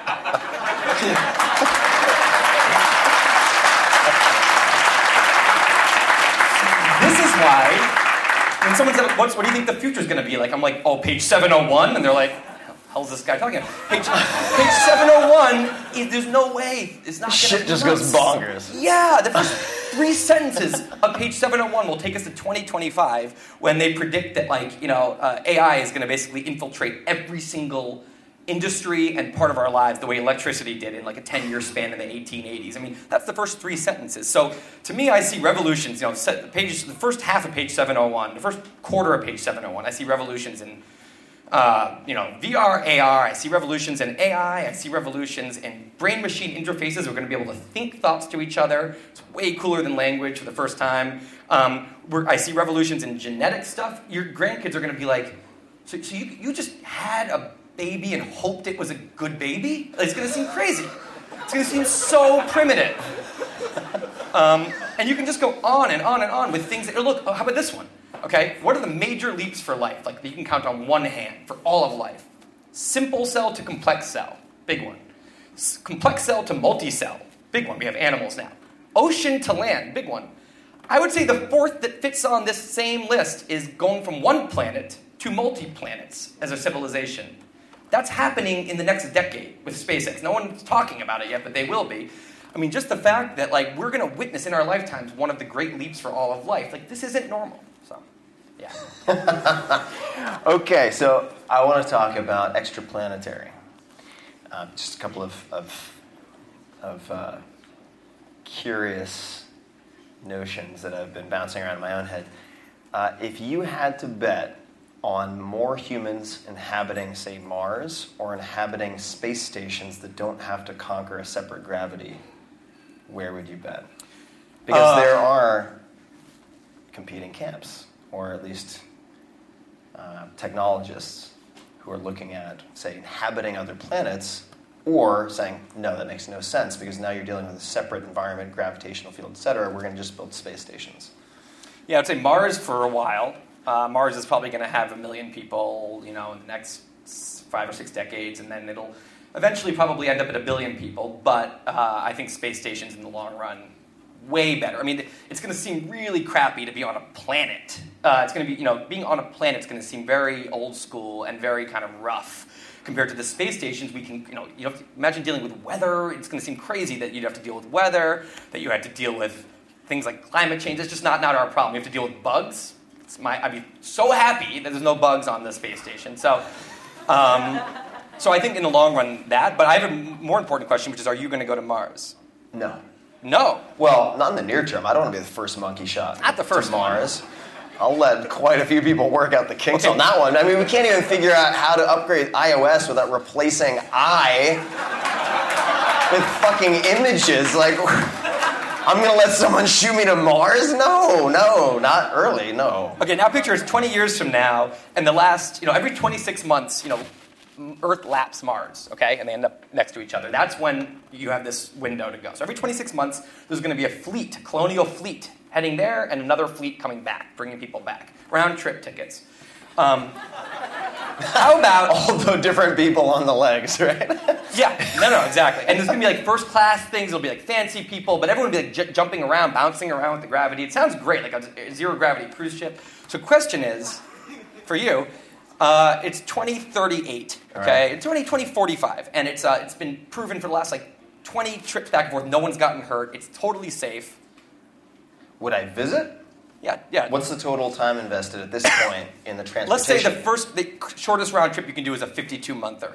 this is why when someone said, "What do you think the future is going to be like?" I'm like, "Oh, page 701," and they're like, hell's this guy talking about? Page 701, there's no way. It's not going to Shit just goes bonkers. Yeah, the first 3 sentences of page 701 will take us to 2025 when they predict that, AI is going to basically infiltrate every single industry and part of our lives the way electricity did in a 10-year span in the 1880s. I mean, that's the first 3 sentences. So to me, I see revolutions, the first half of page 701, the first quarter of page 701, I see revolutions in VR, AR, I see revolutions in AI, I see revolutions in brain-machine interfaces. We're going to be able to think thoughts to each other. It's way cooler than language for the first time. I see revolutions in genetic stuff. Your grandkids are going to be like, so you just had a baby and hoped it was a good baby? It's going to seem crazy. It's going to seem so primitive. And you can just go on and on and on with things that, look, how about this one? Okay, what are the major leaps for life? That you can count on one hand for all of life. Simple cell to complex cell, big one. Complex cell to multi-cell, big one. We have animals now. Ocean to land, big one. I would say the fourth that fits on this same list is going from one planet to multi-planets as a civilization. That's happening in the next decade with SpaceX. No one's talking about it yet, but they will be. I mean, just the fact that like we're going to witness in our lifetimes one of the great leaps for all of life. Like, this isn't normal. So, yeah. Okay, so I want to talk about extraplanetary. Just a couple of curious notions that have been bouncing around in my own head. If you had to bet on more humans inhabiting, say, Mars or inhabiting space stations that don't have to conquer a separate gravity, where would you bet? Because there are competing camps, or at least technologists who are looking at, say, inhabiting other planets, or saying, no, that makes no sense, because now you're dealing with a separate environment, gravitational field, et cetera. We're going to just build space stations. Yeah, I'd say Mars for a while. Mars is probably going to have 1 million people, in the next 5 or 6 decades, and then it'll eventually probably end up at 1 billion people. But I think space stations in the long run, way better. I mean, it's going to seem really crappy to be on a planet. It's going to be, being on a planet is going to seem very old school and very kind of rough compared to the space stations. We can, you have to imagine dealing with weather. It's going to seem crazy that you'd have to deal with weather, that you had to deal with things like climate change. It's just not our problem. You have to deal with bugs. I'd be so happy that there's no bugs on the space station. So I think in the long run that. But I have a more important question, which is, are you going to go to Mars? No. No. Well, not in the near term. I don't want to be the first monkey shot. Not the first to Mars. I'll let quite a few people work out the kinks on that one. I mean, we can't even figure out how to upgrade iOS without replacing I with fucking images. Like, I'm going to let someone shoot me to Mars? No, not early, no. Okay, now picture it's 20 years from now, and the last, every 26 months, Earth laps Mars, okay? And they end up next to each other. That's when you have this window to go. So every 26 months, there's going to be a fleet, a colonial fleet, heading there, and another fleet coming back, bringing people back. Round-trip tickets. How about... Although different people on the legs, right? Yeah, no, exactly. And there's going to be like first-class things. There'll be like fancy people, but everyone will be like jumping around, bouncing around with the gravity. It sounds great, like a zero-gravity cruise ship. So question is, for you, it's 2038, okay? Right. It's 2045, and it's been proven for the last 20 trips back and forth. No one's gotten hurt. It's totally safe. Would I visit? Yeah. What's the total time invested at this point in the transportation? Let's say the shortest round trip you can do is a 52-monther.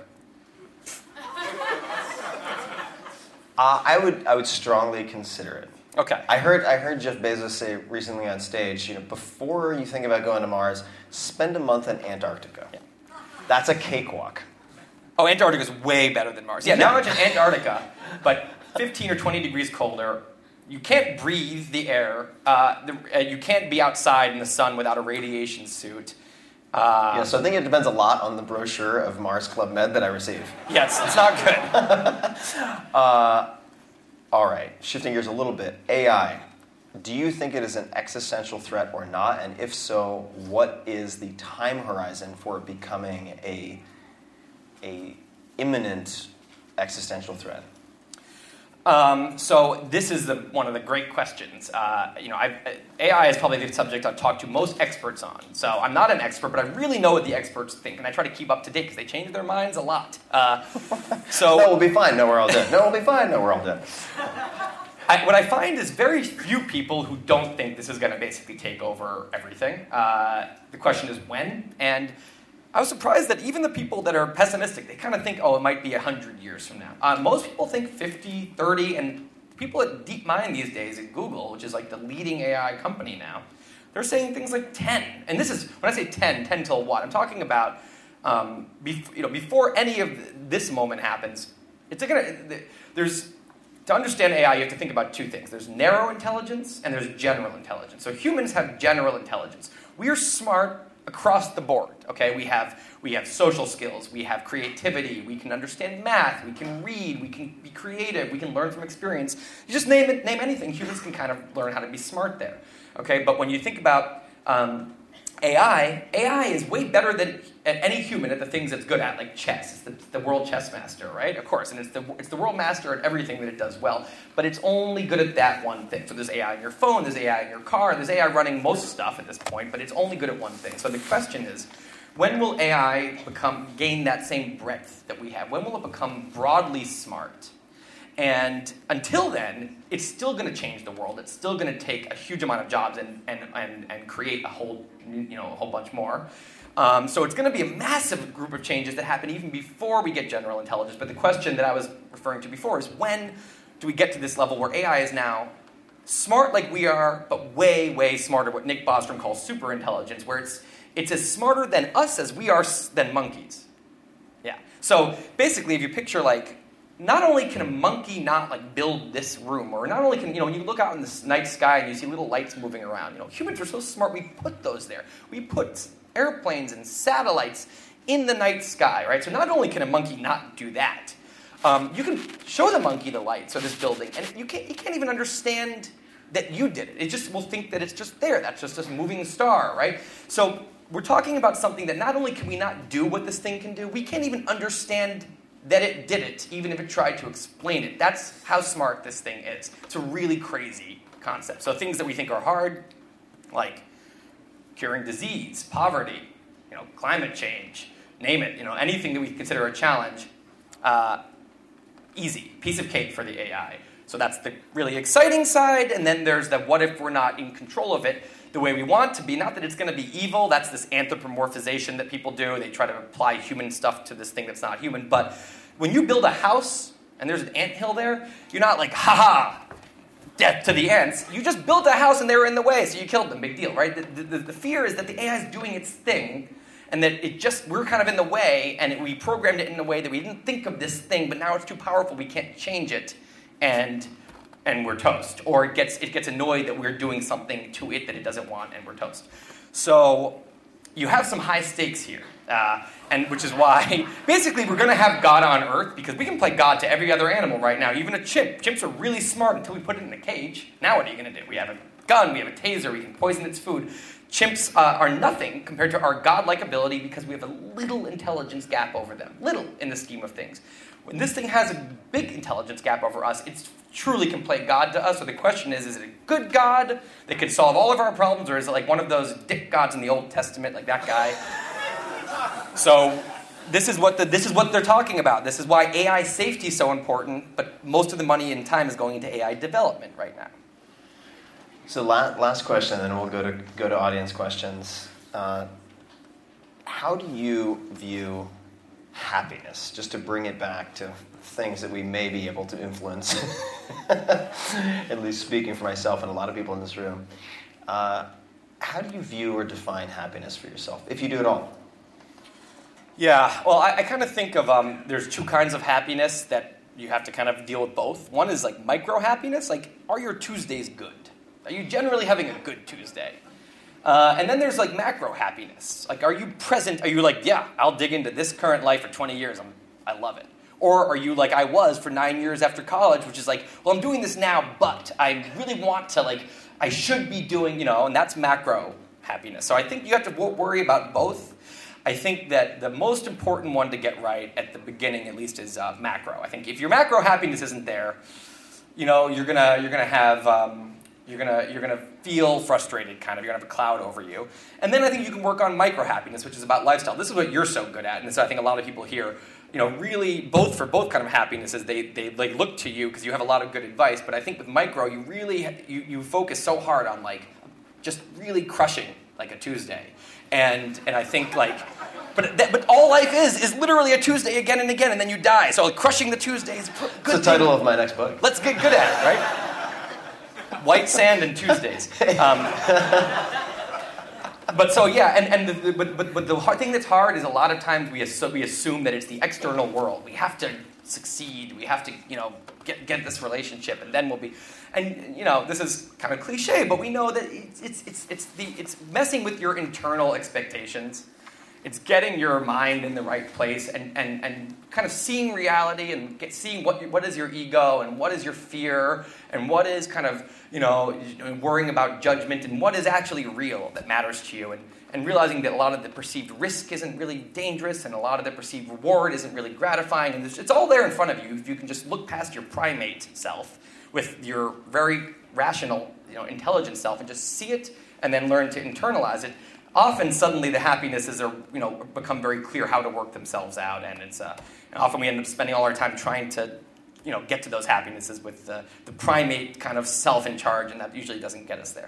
I would strongly consider it. Okay. I heard Jeff Bezos say recently on stage, before you think about going to Mars, spend a month in Antarctica. Yeah. That's a cakewalk. Oh, Antarctica is way better than Mars. Yeah, now imagine Antarctica, but 15 or 20 degrees colder. You can't breathe the air. You can't be outside in the sun without a radiation suit. So I think it depends a lot on the brochure of Mars Club Med that I receive. Yes, it's not good. All right, shifting gears a little bit. AI. Do you think it is an existential threat or not? And if so, what is the time horizon for it becoming a imminent existential threat? So this is one of the great questions. AI is probably the subject I've talked to most experts on. So I'm not an expert, but I really know what the experts think, and I try to keep up to date because they change their minds a lot. No, we'll be fine. No, we're all dead. No, we'll be fine. No, we're all dead. What I find is very few people who don't think this is going to basically take over everything. The question is when, and I was surprised that even the people that are pessimistic, they kind of think, it might be 100 years from now. Most people think 50, 30, and people at DeepMind these days at Google, which is like the leading AI company now, they're saying things like 10. And this is, when I say 10 till what? I'm talking about before any of this moment happens, to understand AI, you have to think about two things. There's narrow intelligence and there's general intelligence. So humans have general intelligence. We are smart across the board, okay? We have social skills, we have creativity, we can understand math, we can read, we can be creative, we can learn from experience. You just name anything, humans can kind of learn how to be smart there, okay? But when you think about AI is way better than any human at the things it's good at, like chess. It's the world chess master, right? Of course, and it's the world master at everything that it does well, but it's only good at that one thing. So there's AI in your phone, there's AI in your car, there's AI running most stuff at this point, but it's only good at one thing. So the question is, when will AI gain that same breadth that we have? When will it become broadly smart? And until then, it's still going to change the world. It's still going to take a huge amount of jobs and create a whole bunch more. So it's going to be a massive group of changes that happen even before we get general intelligence. But the question that I was referring to before is, when do we get to this level where AI is now smart like we are, but way, way smarter, what Nick Bostrom calls superintelligence, where it's as smarter than us as we are than monkeys. Yeah. So basically, if you picture not only can a monkey not build this room, or not only can, when you look out in the night sky and you see little lights moving around, humans are so smart, we put those there. We put airplanes and satellites in the night sky, right? So not only can a monkey not do that, you can show the monkey the lights or this building, and it can't even understand that you did it. It just will think that it's just there. That's just a moving star, right? So we're talking about something that not only can we not do what this thing can do, we can't even understand that it did it, even if it tried to explain it. That's how smart this thing is. It's a really crazy concept. So things that we think are hard, like curing disease, poverty, climate change, name it, anything that we consider a challenge, easy, piece of cake for the AI. So that's the really exciting side, and then there's the what if we're not in control of it the way we want to be. Not that it's going to be evil. That's this anthropomorphization that people do. They try to apply human stuff to this thing that's not human. But when you build a house and there's an anthill there, you're not like, ha-ha, death to the ants. You just built a house and they were in the way, so you killed them. Big deal, right? The fear is that the AI is doing its thing, and that we're kind of in the way, and we programmed it in a way that we didn't think of this thing, but now it's too powerful, we can't change it, and we're toast. Or it gets annoyed that we're doing something to it that it doesn't want, and we're toast. So you have some high stakes here, and which is why basically we're going to have God on Earth, because we can play God to every other animal right now, even a chimp. Chimps are really smart until we put it in a cage. Now what are you going to do? We have a gun, we have a taser, we can poison its food. Chimps are nothing compared to our godlike ability, because we have a little intelligence gap over them. Little in the scheme of things. When this thing has a big intelligence gap over us, it truly can play God to us. So the question is it a good God that could solve all of our problems, or is it like one of those dick gods in the Old Testament, like that guy? So this is what they're talking about. This is why AI safety is so important, but most of the money and time is going into AI development right now. So last question, and then we'll go to audience questions. How do you view happiness? Just to bring it back to things that we may be able to influence, at least speaking for myself and a lot of people in this room. How do you view or define happiness for yourself, if you do at all? Yeah, well, I kind of think of, there's two kinds of happiness that you have to kind of deal with both. One is like micro happiness, like are your Tuesdays good? Are you generally having a good Tuesday? And then there's like macro happiness. Like, are you present? Are you like, yeah, I'll dig into this current life for 20 years. I love it. Or are you like I was for 9 years after college, which is like, well, I'm doing this now, but I really want to, I should be doing, and that's macro happiness. So I think you have to worry about both. I think that the most important one to get right at the beginning, at least, is macro. I think if your macro happiness isn't there, you're gonna feel frustrated, kind of. You're gonna have a cloud over you. And then I think you can work on micro happiness, which is about lifestyle. This is what you're so good at, and so I think a lot of people here, really both kind of happinesses, they look to you because you have a lot of good advice. But I think with micro, you really you focus so hard on just really crushing a Tuesday, and I think but all life is literally a Tuesday again and again, and then you die. So crushing the Tuesday is good. It's the title of my next book. Let's get good at it, right? White sand and Tuesdays. But so yeah, but the hard thing that's hard is a lot of times we assume that it's the external world. We have to succeed. We have to get this relationship, and then we'll be. And this is kind of cliche, but we know that it's messing with your internal expectations. It's getting your mind in the right place and kind of seeing reality and seeing what is your ego and what is your fear and what is kind of, worrying about judgment and what is actually real that matters to you. and realizing that a lot of the perceived risk isn't really dangerous and a lot of the perceived reward isn't really gratifying. And it's all there in front of you if you can just look past your primate self with your very rational, intelligent self and just see it and then learn to internalize it. Often, suddenly, the happinesses are, become very clear how to work themselves out, and it's often we end up spending all our time trying to, get to those happinesses with the primate kind of self in charge, and that usually doesn't get us there.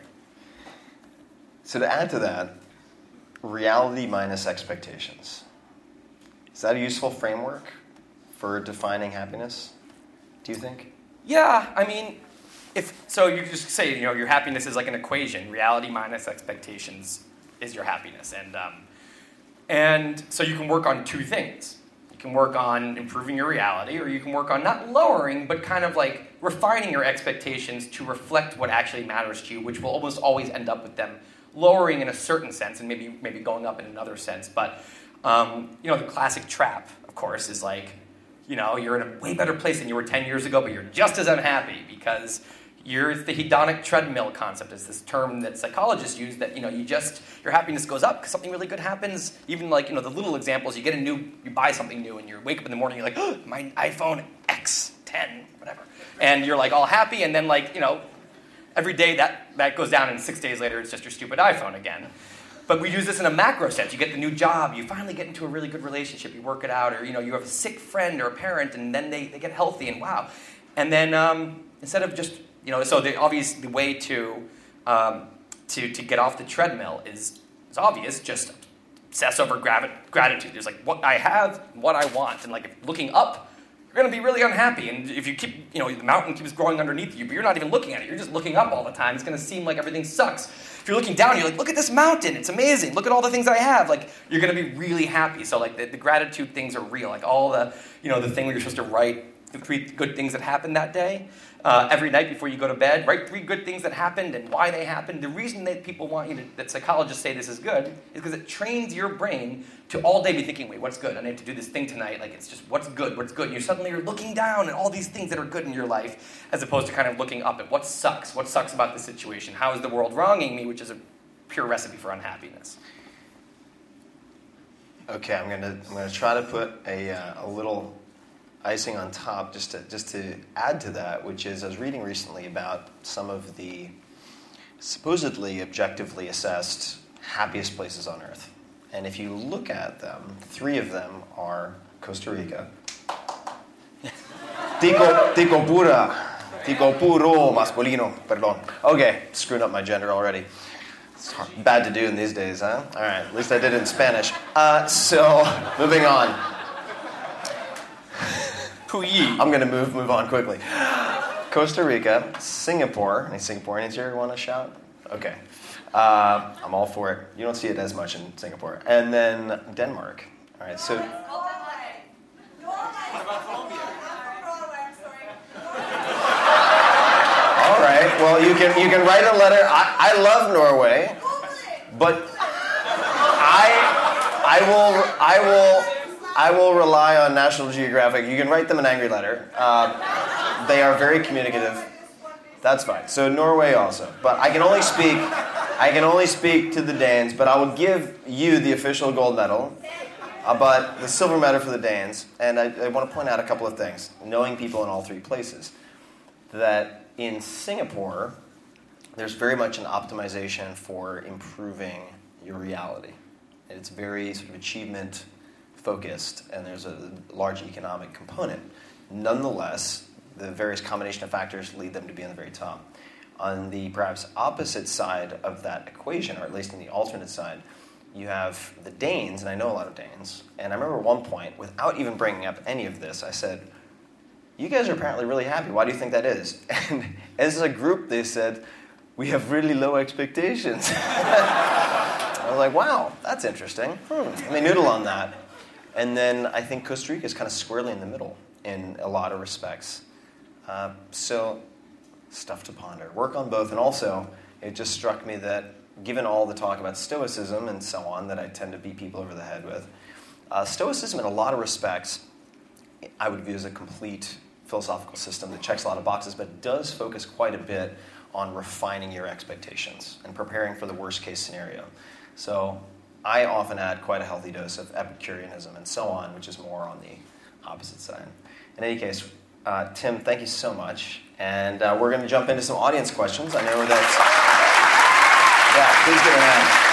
So to add to that, reality minus expectations. Is that a useful framework for defining happiness, do you think? Yeah, I mean, so you just say, your happiness is like an equation. Reality minus expectations is your happiness. And so you can work on two things. You can work on improving your reality, or you can work on not lowering, but kind of like refining your expectations to reflect what actually matters to you, which will almost always end up with them lowering in a certain sense and maybe going up in another sense. But, the classic trap, of course, is like, you're in a way better place than you were 10 years ago, but you're just as unhappy because the hedonic treadmill concept is this term that psychologists use that, your happiness goes up because something really good happens. Even like, the little examples, you buy something new and you wake up in the morning, you're like, oh, my iPhone X10, whatever. And you're like all happy, and then like, every day that goes down, and 6 days later it's just your stupid iPhone again. But we use this in a macro sense. You get the new job, you finally get into a really good relationship, you work it out, or you have a sick friend or a parent, and then they get healthy, and wow. And then instead of just, so the way to get off the treadmill is obvious, just obsess over gratitude. There's like what I have, what I want, and like if looking up, you're going to be really unhappy. And if you keep, the mountain keeps growing underneath you, but you're not even looking at it. You're just looking up all the time. It's going to seem like everything sucks. If you're looking down, you're like, look at this mountain. It's amazing. Look at all the things I have. Like, you're going to be really happy. So, like, the gratitude things are real. Like, all the, the thing where you're supposed to write the 3 good things that happened that day. Every night before you go to bed, write 3 good things that happened and why they happened. The reason that people want you that psychologists say this is good is because it trains your brain to all day be thinking, wait, what's good? I need to do this thing tonight. Like, it's just, what's good? And you suddenly are looking down at all these things that are good in your life as opposed to kind of looking up at what sucks about the situation. How is the world wronging me, which is a pure recipe for unhappiness. Okay, I'm gonna try to put a little icing on top just to add to that, which is I was reading recently about some of the supposedly objectively assessed happiest places on Earth. And if you look at them, 3 of them are Costa Rica. Tico puro masculino, perdón. Okay, screwing up my gender already. It's bad to do in these days, huh? All right, at least I did it in Spanish. So, moving on. I'm going to move on quickly. Costa Rica, Singapore. Any Singaporeans here want to shout? Okay. I'm all for it. You don't see it as much in Singapore. And then Denmark. All right, so... All right, well, you can write a letter. I love Norway, but I will rely on National Geographic. You can write them an angry letter. They are very communicative. That's fine. So Norway also. But I can only speak to the Danes, but I will give you the official gold medal, but the silver medal for the Danes. And I want to point out a couple of things, knowing people in all 3 places. That in Singapore, there's very much an optimization for improving your reality. It's very sort of achievement focused, and there's a large economic component. Nonetheless, the various combination of factors lead them to be on the very top. On the perhaps opposite side of that equation, or at least on the alternate side, you have the Danes, and I know a lot of Danes, and I remember at one point, without even bringing up any of this, I said, you guys are apparently really happy. Why do you think that is? And as a group, they said, we have really low expectations. I was like, wow, that's interesting. Let me noodle on that. And then I think Costa Rica is kind of squarely in the middle in a lot of respects. So stuff to ponder. Work on both. And also, it just struck me that given all the talk about Stoicism and so on that I tend to beat people over the head with, Stoicism in a lot of respects I would view as a complete philosophical system that checks a lot of boxes, but does focus quite a bit on refining your expectations and preparing for the worst case scenario. So I often add quite a healthy dose of Epicureanism and so on, which is more on the opposite side. In any case, Tim, thank you so much. And we're going to jump into some audience questions. I know that... Yeah, please give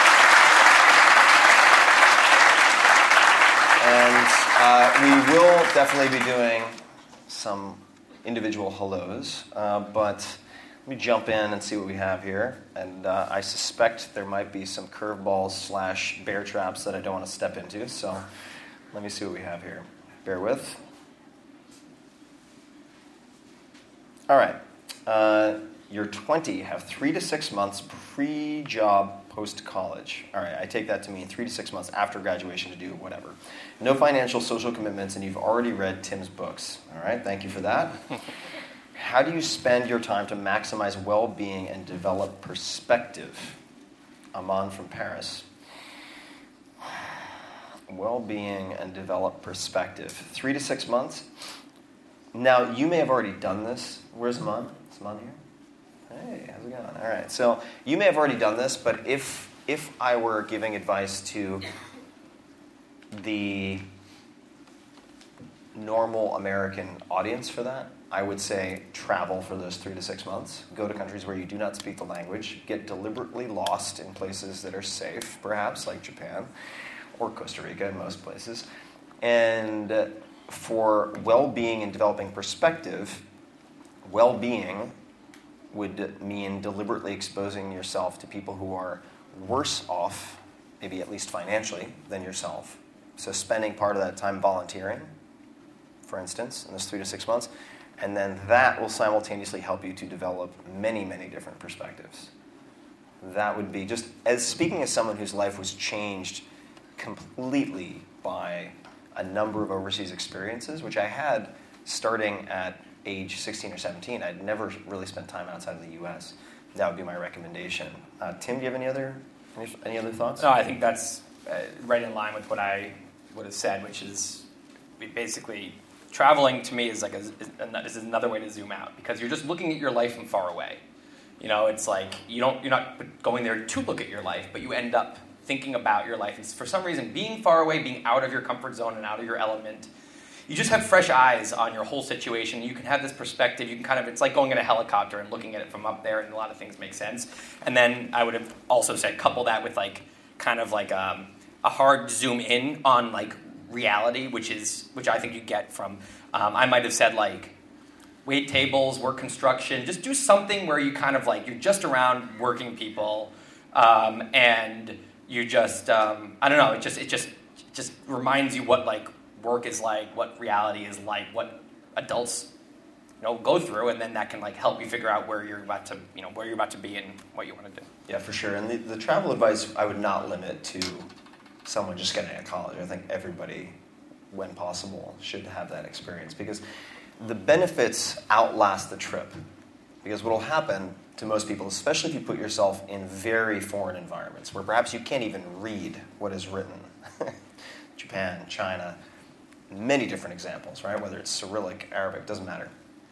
an hand. And we will definitely be doing some individual hellos, but let me jump in and see what we have here. And I suspect there might be some curveballs / bear traps that I don't want to step into, so let me see what we have here. Bear with. All right. You're 20, have 3 to 6 months pre-job, post-college. All right, I take that to mean 3 to 6 months after graduation to do whatever. No financial, social commitments, and you've already read Tim's books. All right, thank you for that. How do you spend your time to maximize well-being and develop perspective? Aman from Paris. Well-being and develop perspective. 3 to 6 months. Now, you may have already done this. Where's Aman? Is Aman here? Hey, how's it going? All right. So you may have already done this, but if I were giving advice to the normal American audience for that, I would say travel for those 3 to 6 months. Go to countries where you do not speak the language. Get deliberately lost in places that are safe, perhaps, like Japan or Costa Rica in most places. And for well-being and developing perspective, well-being would mean deliberately exposing yourself to people who are worse off, maybe at least financially, than yourself. So spending part of that time volunteering, for instance, in those 3 to 6 months, and then that will simultaneously help you to develop many, many different perspectives. That would be just, as speaking as someone whose life was changed completely by a number of overseas experiences, which I had starting at age 16 or 17. I'd never really spent time outside of the U.S. That would be my recommendation. Tim, do you have any other thoughts? No, I think that's right in line with what I would have said, which is basically traveling to me is like is another way to zoom out, because you're just looking at your life from far away. You know, it's like you're not going there to look at your life, but you end up thinking about your life. And for some reason, being far away, being out of your comfort zone and out of your element, you just have fresh eyes on your whole situation. You can have this perspective. You can it's like going in a helicopter and looking at it from up there, and a lot of things make sense. And then I would have also said couple that with a hard zoom in on reality, which I think you get from, I might have said wait tables, work construction. Just do something where you you're just around working people, and you just I don't know. It just reminds you what work is like, what reality is like, what adults go through, and then that can help you figure out where you're about to be and what you want to do. Yeah, for sure. And the travel advice I would not limit to someone just getting out of college. I think everybody, when possible, should have that experience, because the benefits outlast the trip. Because what will happen to most people, especially if you put yourself in very foreign environments where perhaps you can't even read what is written, Japan, China, many different examples, right? Whether it's Cyrillic, Arabic, doesn't matter.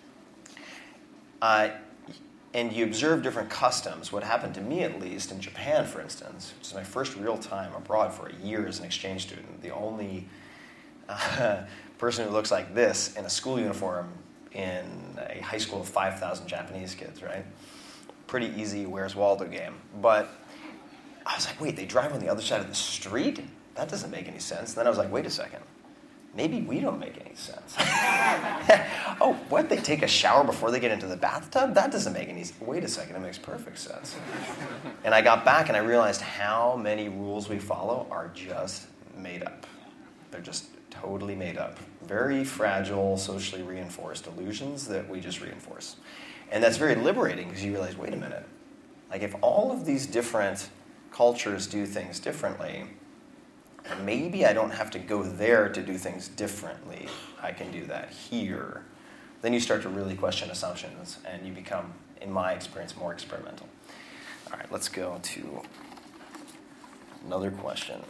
And you observe different customs. What happened to me, at least, in Japan, for instance, which is my first real time abroad for a year as an exchange student, the only person who looks like this in a school uniform in a high school of 5,000 Japanese kids, right? Pretty easy Where's Waldo game. But I was like, wait, they drive on the other side of the street? That doesn't make any sense. And then I was like, wait a second. Maybe we don't make any sense. Oh, what? They take a shower before they get into the bathtub? That doesn't make any sense. Wait a second, it makes perfect sense. And I got back and I realized how many rules we follow are just made up. They're just totally made up. Very fragile, socially reinforced illusions that we just reinforce. And that's very liberating, because you realize, wait a minute. If all of these different cultures do things differently, maybe I don't have to go there to do things differently. I can do that here. Then you start to really question assumptions, and you become, in my experience, more experimental. All right, let's go to another question.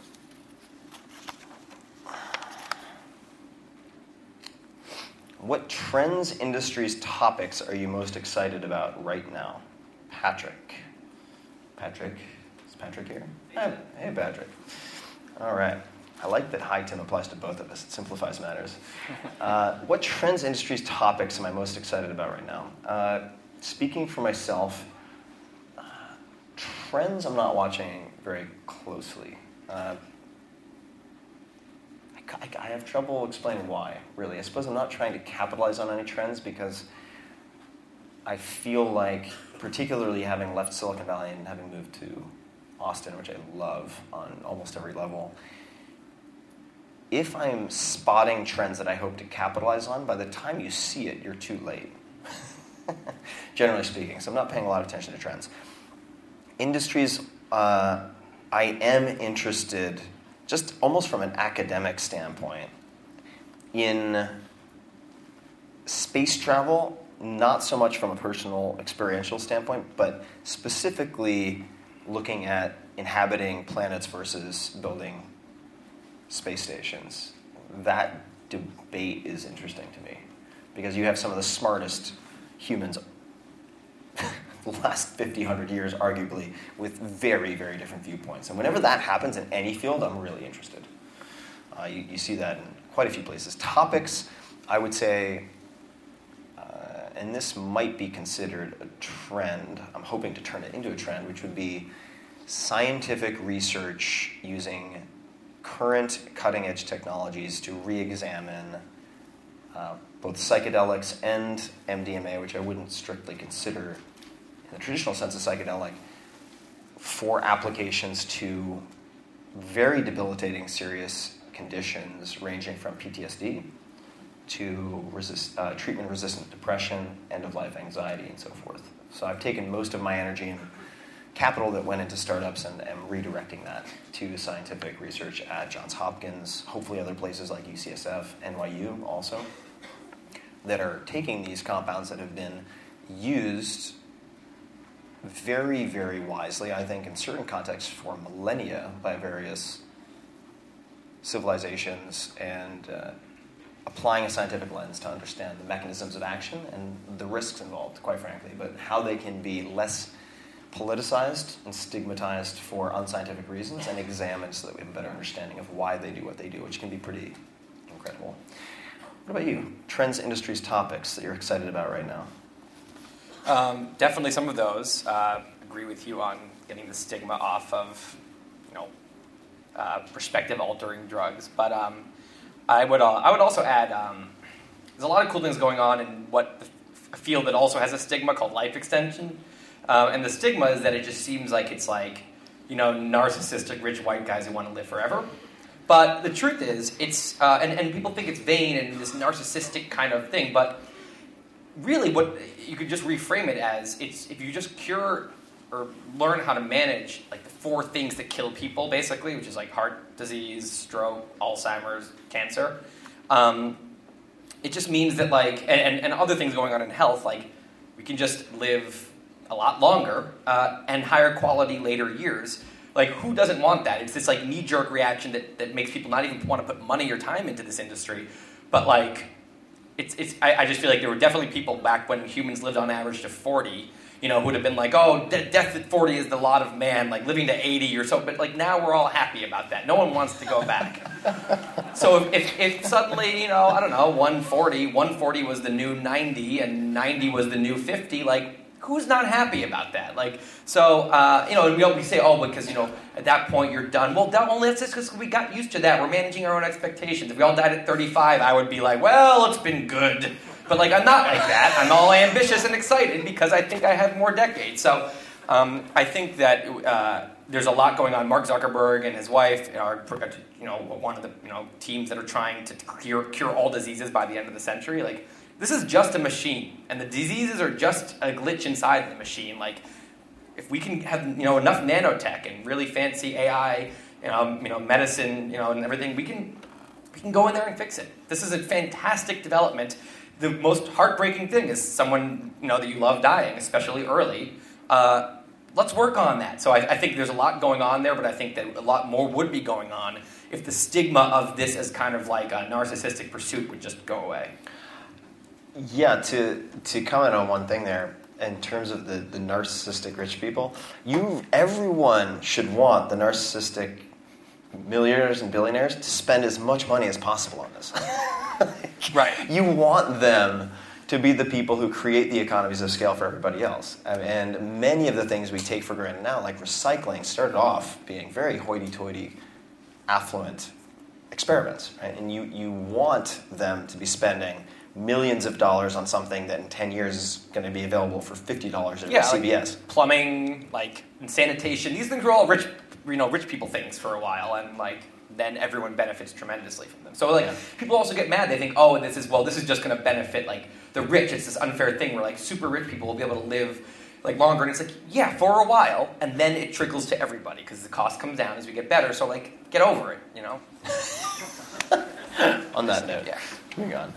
What trends, industries, topics are you most excited about right now? Patrick. Patrick? Is Patrick here? Hey, Patrick. All right. I like that Hi Tim applies to both of us. It simplifies matters. What trends, industries, topics am I most excited about right now? Speaking for myself, trends I'm not watching very closely. I have trouble explaining why, really. I suppose I'm not trying to capitalize on any trends because I feel like, particularly having left Silicon Valley and having moved to Austin, which I love on almost every level, if I'm spotting trends that I hope to capitalize on, by the time you see it, you're too late, generally speaking. So I'm not paying a lot of attention to trends. Industries, I am interested, just almost from an academic standpoint, in space travel, not so much from a personal experiential standpoint, but specifically looking at inhabiting planets versus building space stations. That debate is interesting to me because you have some of the smartest humans the last 50, 100 years, arguably, with very, very different viewpoints. And whenever that happens in any field, I'm really interested. You see that in quite a few places. Topics, I would say, and this might be considered a trend, I'm hoping to turn it into a trend, which would be scientific research using current cutting-edge technologies to re-examine both psychedelics and MDMA, which I wouldn't strictly consider in the traditional sense of psychedelic, for applications to very debilitating serious conditions ranging from PTSD to treatment-resistant depression, end-of-life anxiety, and so forth. So I've taken most of my energy and capital that went into startups and am redirecting that to scientific research at Johns Hopkins, hopefully other places like UCSF, NYU also, that are taking these compounds that have been used very, very wisely, I think, in certain contexts for millennia by various civilizations and applying a scientific lens to understand the mechanisms of action and the risks involved, quite frankly, but how they can be less politicized and stigmatized for unscientific reasons and examined so that we have a better understanding of why they do what they do, which can be pretty incredible. What about you? Trends, industries, topics that you're excited about right now? Definitely some of those. Agree with you on getting the stigma off of, perspective-altering drugs. But I would also add there's a lot of cool things going on in what a field that also has a stigma called life extension. And the stigma is that it just seems like it's like, narcissistic rich white guys who want to live forever. But the truth is, it's and people think it's vain and this narcissistic kind of thing. But really, what you could just reframe it as, it's if you just cure or learn how to manage like the 4 things that kill people, basically, which is like heart disease, stroke, Alzheimer's, cancer. It just means that and other things going on in health, like we can just live a lot longer and higher quality later years. Like, who doesn't want that? It's this like knee-jerk reaction that makes people not even want to put money or time into this industry. But like, I just feel like there were definitely people back when humans lived on average to 40, who would have been like, oh, death at 40 is the lot of man, like living to 80 or so. But like now we're all happy about that. No one wants to go back. So if suddenly, 140 was the new 90 and 90 was the new 50, like, who's not happy about that? Like, so, and we say, because, at that point you're done. Well, that's just because we got used to that. We're managing our own expectations. If we all died at 35, I would be like, well, it's been good. But, like, I'm not like that. I'm all ambitious and excited because I think I have more decades. So I think that there's a lot going on. Mark Zuckerberg and his wife are, one of the, teams that are trying to cure all diseases by the end of the century. Like, this is just a machine, and the diseases are just a glitch inside the machine. Like, if we can have enough nanotech and really fancy AI, medicine, and everything, we can go in there and fix it. This is a fantastic development. The most heartbreaking thing is someone that you love dying, especially early. Let's work on that. So I think there's a lot going on there, but I think that a lot more would be going on if the stigma of this as kind of like a narcissistic pursuit would just go away. Yeah, to comment on one thing there, in terms of the narcissistic rich people, everyone should want the narcissistic millionaires and billionaires to spend as much money as possible on this. Right. You want them to be the people who create the economies of scale for everybody else. And many of the things we take for granted now, like recycling, started off being very hoity-toity, affluent experiments, right? And you want them to be spending millions of dollars on something that in 10 years is going to be available for $50 at CVS. Like plumbing, like and sanitation. These things were all rich people things for a while, and like then everyone benefits tremendously from them. So like people also get mad. They think, oh, this is just going to benefit like the rich. It's this unfair thing where like super rich people will be able to live like longer. And it's like, yeah, for a while, and then it trickles to everybody because the cost comes down as we get better. So like, get over it, you know. On that note, yeah. Moving on.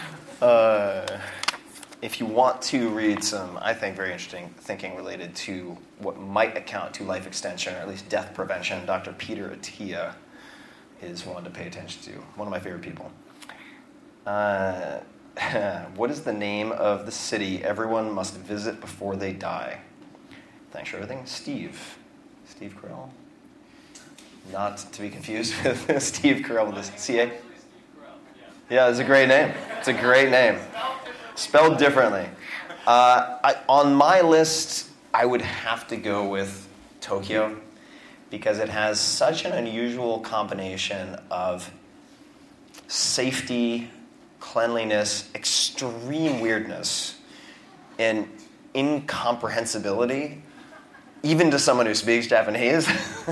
If you want to read some, I think, very interesting thinking related to what might account to life extension or at least death prevention, Dr. Peter Attia is one to pay attention to. One of my favorite people. What is the name of the city everyone must visit before they die? Thanks for everything. Steve Carell. Not to be confused with Steve Carell with a CA. Yeah, it's a great name. It's a great name. Spelled differently. On my list, I would have to go with Tokyo because it has such an unusual combination of safety, cleanliness, extreme weirdness, and incomprehensibility, even to someone who speaks Japanese,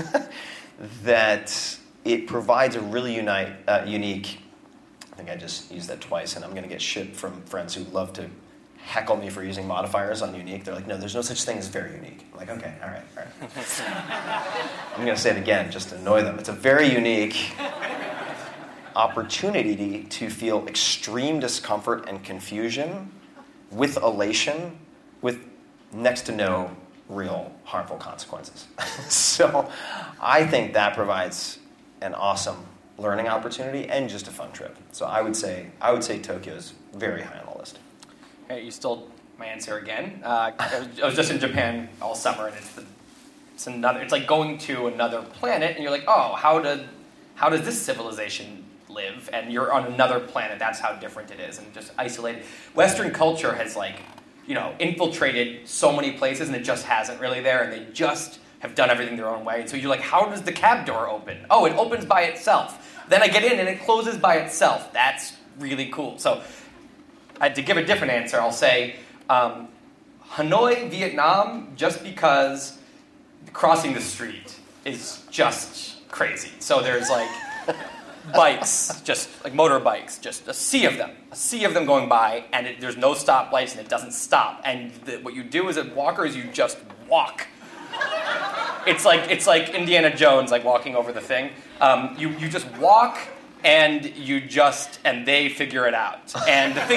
that it provides a really unique. I think I just used that twice, and I'm going to get shit from friends who love to heckle me for using modifiers on unique. They're like, no, there's no such thing as very unique. I'm like, okay, all right. I'm going to say it again just to annoy them. It's a very unique opportunity to feel extreme discomfort and confusion with elation, with next to no real harmful consequences. So I think that provides an awesome learning opportunity and just a fun trip. So I would say Tokyo is very high on the list. Hey, you stole my answer again. I was just in Japan all summer, and it's like going to another planet, and you're like, oh, how does this civilization live? And you're on another planet. That's how different it is, and just isolated. Western culture has infiltrated so many places, and it just hasn't really there, and they just have done everything their own way. And so you're like, how does the cab door open? Oh, it opens by itself. Then I get in and it closes by itself. That's really cool. So to give a different answer, I'll say Hanoi, Vietnam, just because crossing the street is just crazy. So there's like bikes, just like motorbikes, just a sea of them going by, and there's no stoplights and it doesn't stop. And what you do as a walker is you just walk. It's like Indiana Jones, like walking over the thing. You just walk, and they figure it out. And the thing,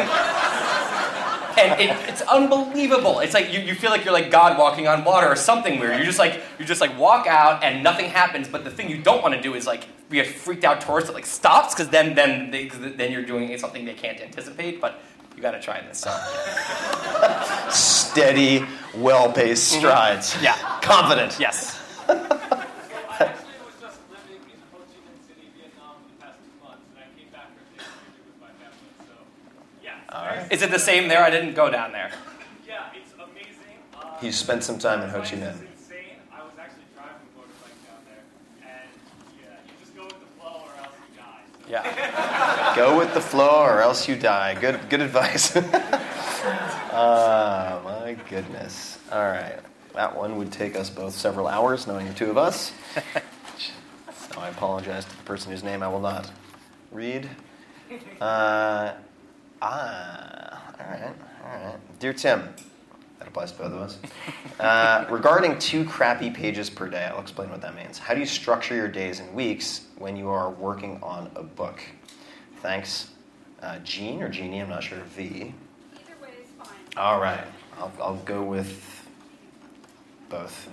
it's unbelievable. It's like you feel like you're like God walking on water or something weird. You just like walk out, and nothing happens. But the thing you don't want to do is like be a freaked out tourist that like stops, because then you're doing something they can't anticipate. But you got to try this. So. Steady, well-paced strides. Yeah. Confident. Yes. Right. Is it the same there? I didn't go down there. Yeah, it's amazing. He spent some time in Ho Chi Minh. It's insane. I was actually driving a motorbike down there, and you just go with the flow or else you die. So. Yeah. Go with the flow or else you die. Good advice. My goodness. All right. That one would take us both several hours, knowing the two of us. So I apologize to the person whose name I will not read. All right. Dear Tim, that applies to both of us. Regarding 2 crappy pages per day, I'll explain what that means. How do you structure your days and weeks when you are working on a book? Thanks. Jean or Jeannie, I'm not sure. V. Either way is fine. All right. I'll go with both.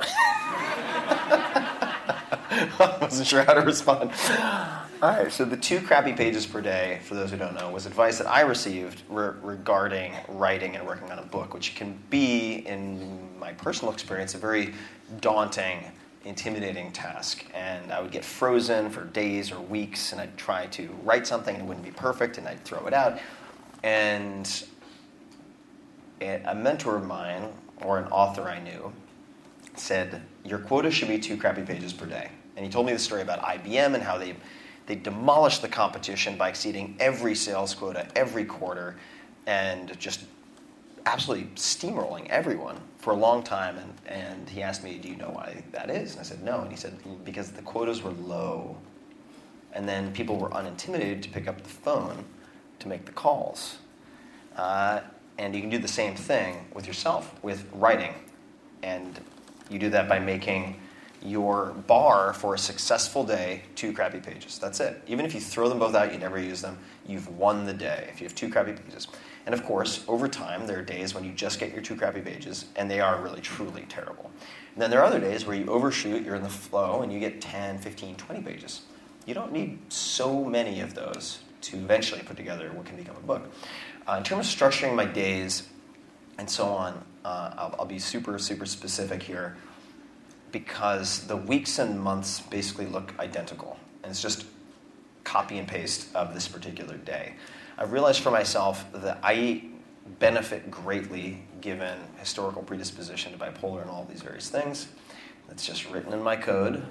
I wasn't sure how to respond. All right, so the 2 crappy pages per day, for those who don't know, was advice that I received regarding writing and working on a book, which can be, in my personal experience, a very daunting intimidating task, and I would get frozen for days or weeks, and I'd try to write something, and it wouldn't be perfect, and I'd throw it out. And a mentor of mine, or an author I knew, said, your quota should be 2 crappy pages per day. And he told me the story about IBM and how they demolished the competition by exceeding every sales quota every quarter and just absolutely steamrolling everyone for a long time. And he asked me, do you know why that is? And I said, no. And he said, because the quotas were low. And then people were unintimidated to pick up the phone to make the calls. And you can do the same thing with yourself, with writing. And you do that by making your bar for a successful day 2 crappy pages. That's it. Even if you throw them both out, you never use them, you've won the day if you have 2 crappy pages. And of course, over time, there are days when you just get your 2 crappy pages, and they are really, truly terrible. And then there are other days where you overshoot, you're in the flow, and you get 10, 15, 20 pages. You don't need so many of those to eventually put together what can become a book. In terms of structuring my days and so on, I'll be super, super specific here because the weeks and months basically look identical. And it's just copy and paste of this particular day. I've realized for myself that I benefit greatly given historical predisposition to bipolar and all these various things. That's just written in my code.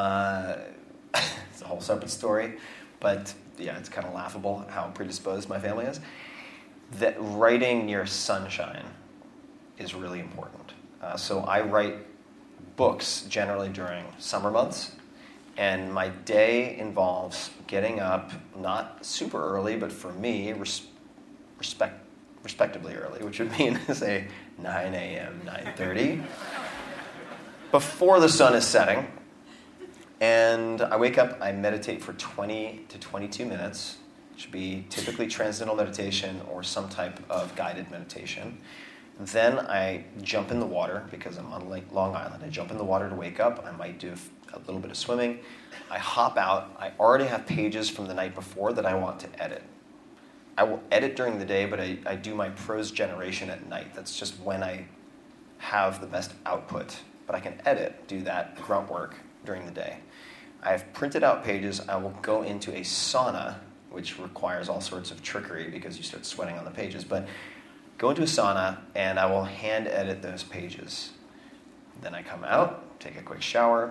It's a whole separate story. But yeah, it's kind of laughable how predisposed my family is. That writing near sunshine is really important. So I write books generally during summer months, and my day involves getting up not super early, but for me, respectively early, which would mean, say, 9 a.m., 9:30, before the sun is setting. And I wake up, I meditate for 20 to 22 minutes. It should be typically transcendental meditation or some type of guided meditation. Then I jump in the water because I'm on Lake Long Island. I jump in the water to wake up. I might do a little bit of swimming. I hop out. I already have pages from the night before that I want to edit. I will edit during the day, but I do my prose generation at night. That's just when I have the best output. But I can edit, do that grunt work during the day. I have printed out pages. I will go into a sauna, which requires all sorts of trickery because you start sweating on the pages. But go into a sauna, and I will hand edit those pages. Then I come out, take a quick shower.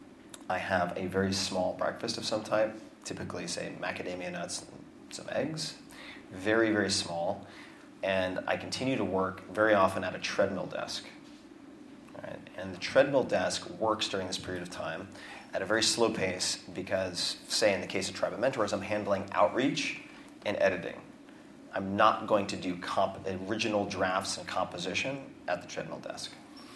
I have a very small breakfast of some type, typically, say, macadamia nuts and some eggs. Very, very small. And I continue to work very often at a treadmill desk. Right? And the treadmill desk works during this period of time at a very slow pace because, say, in the case of Tribe of Mentors, I'm handling outreach and editing. I'm not going to do original drafts and composition at the treadmill desk.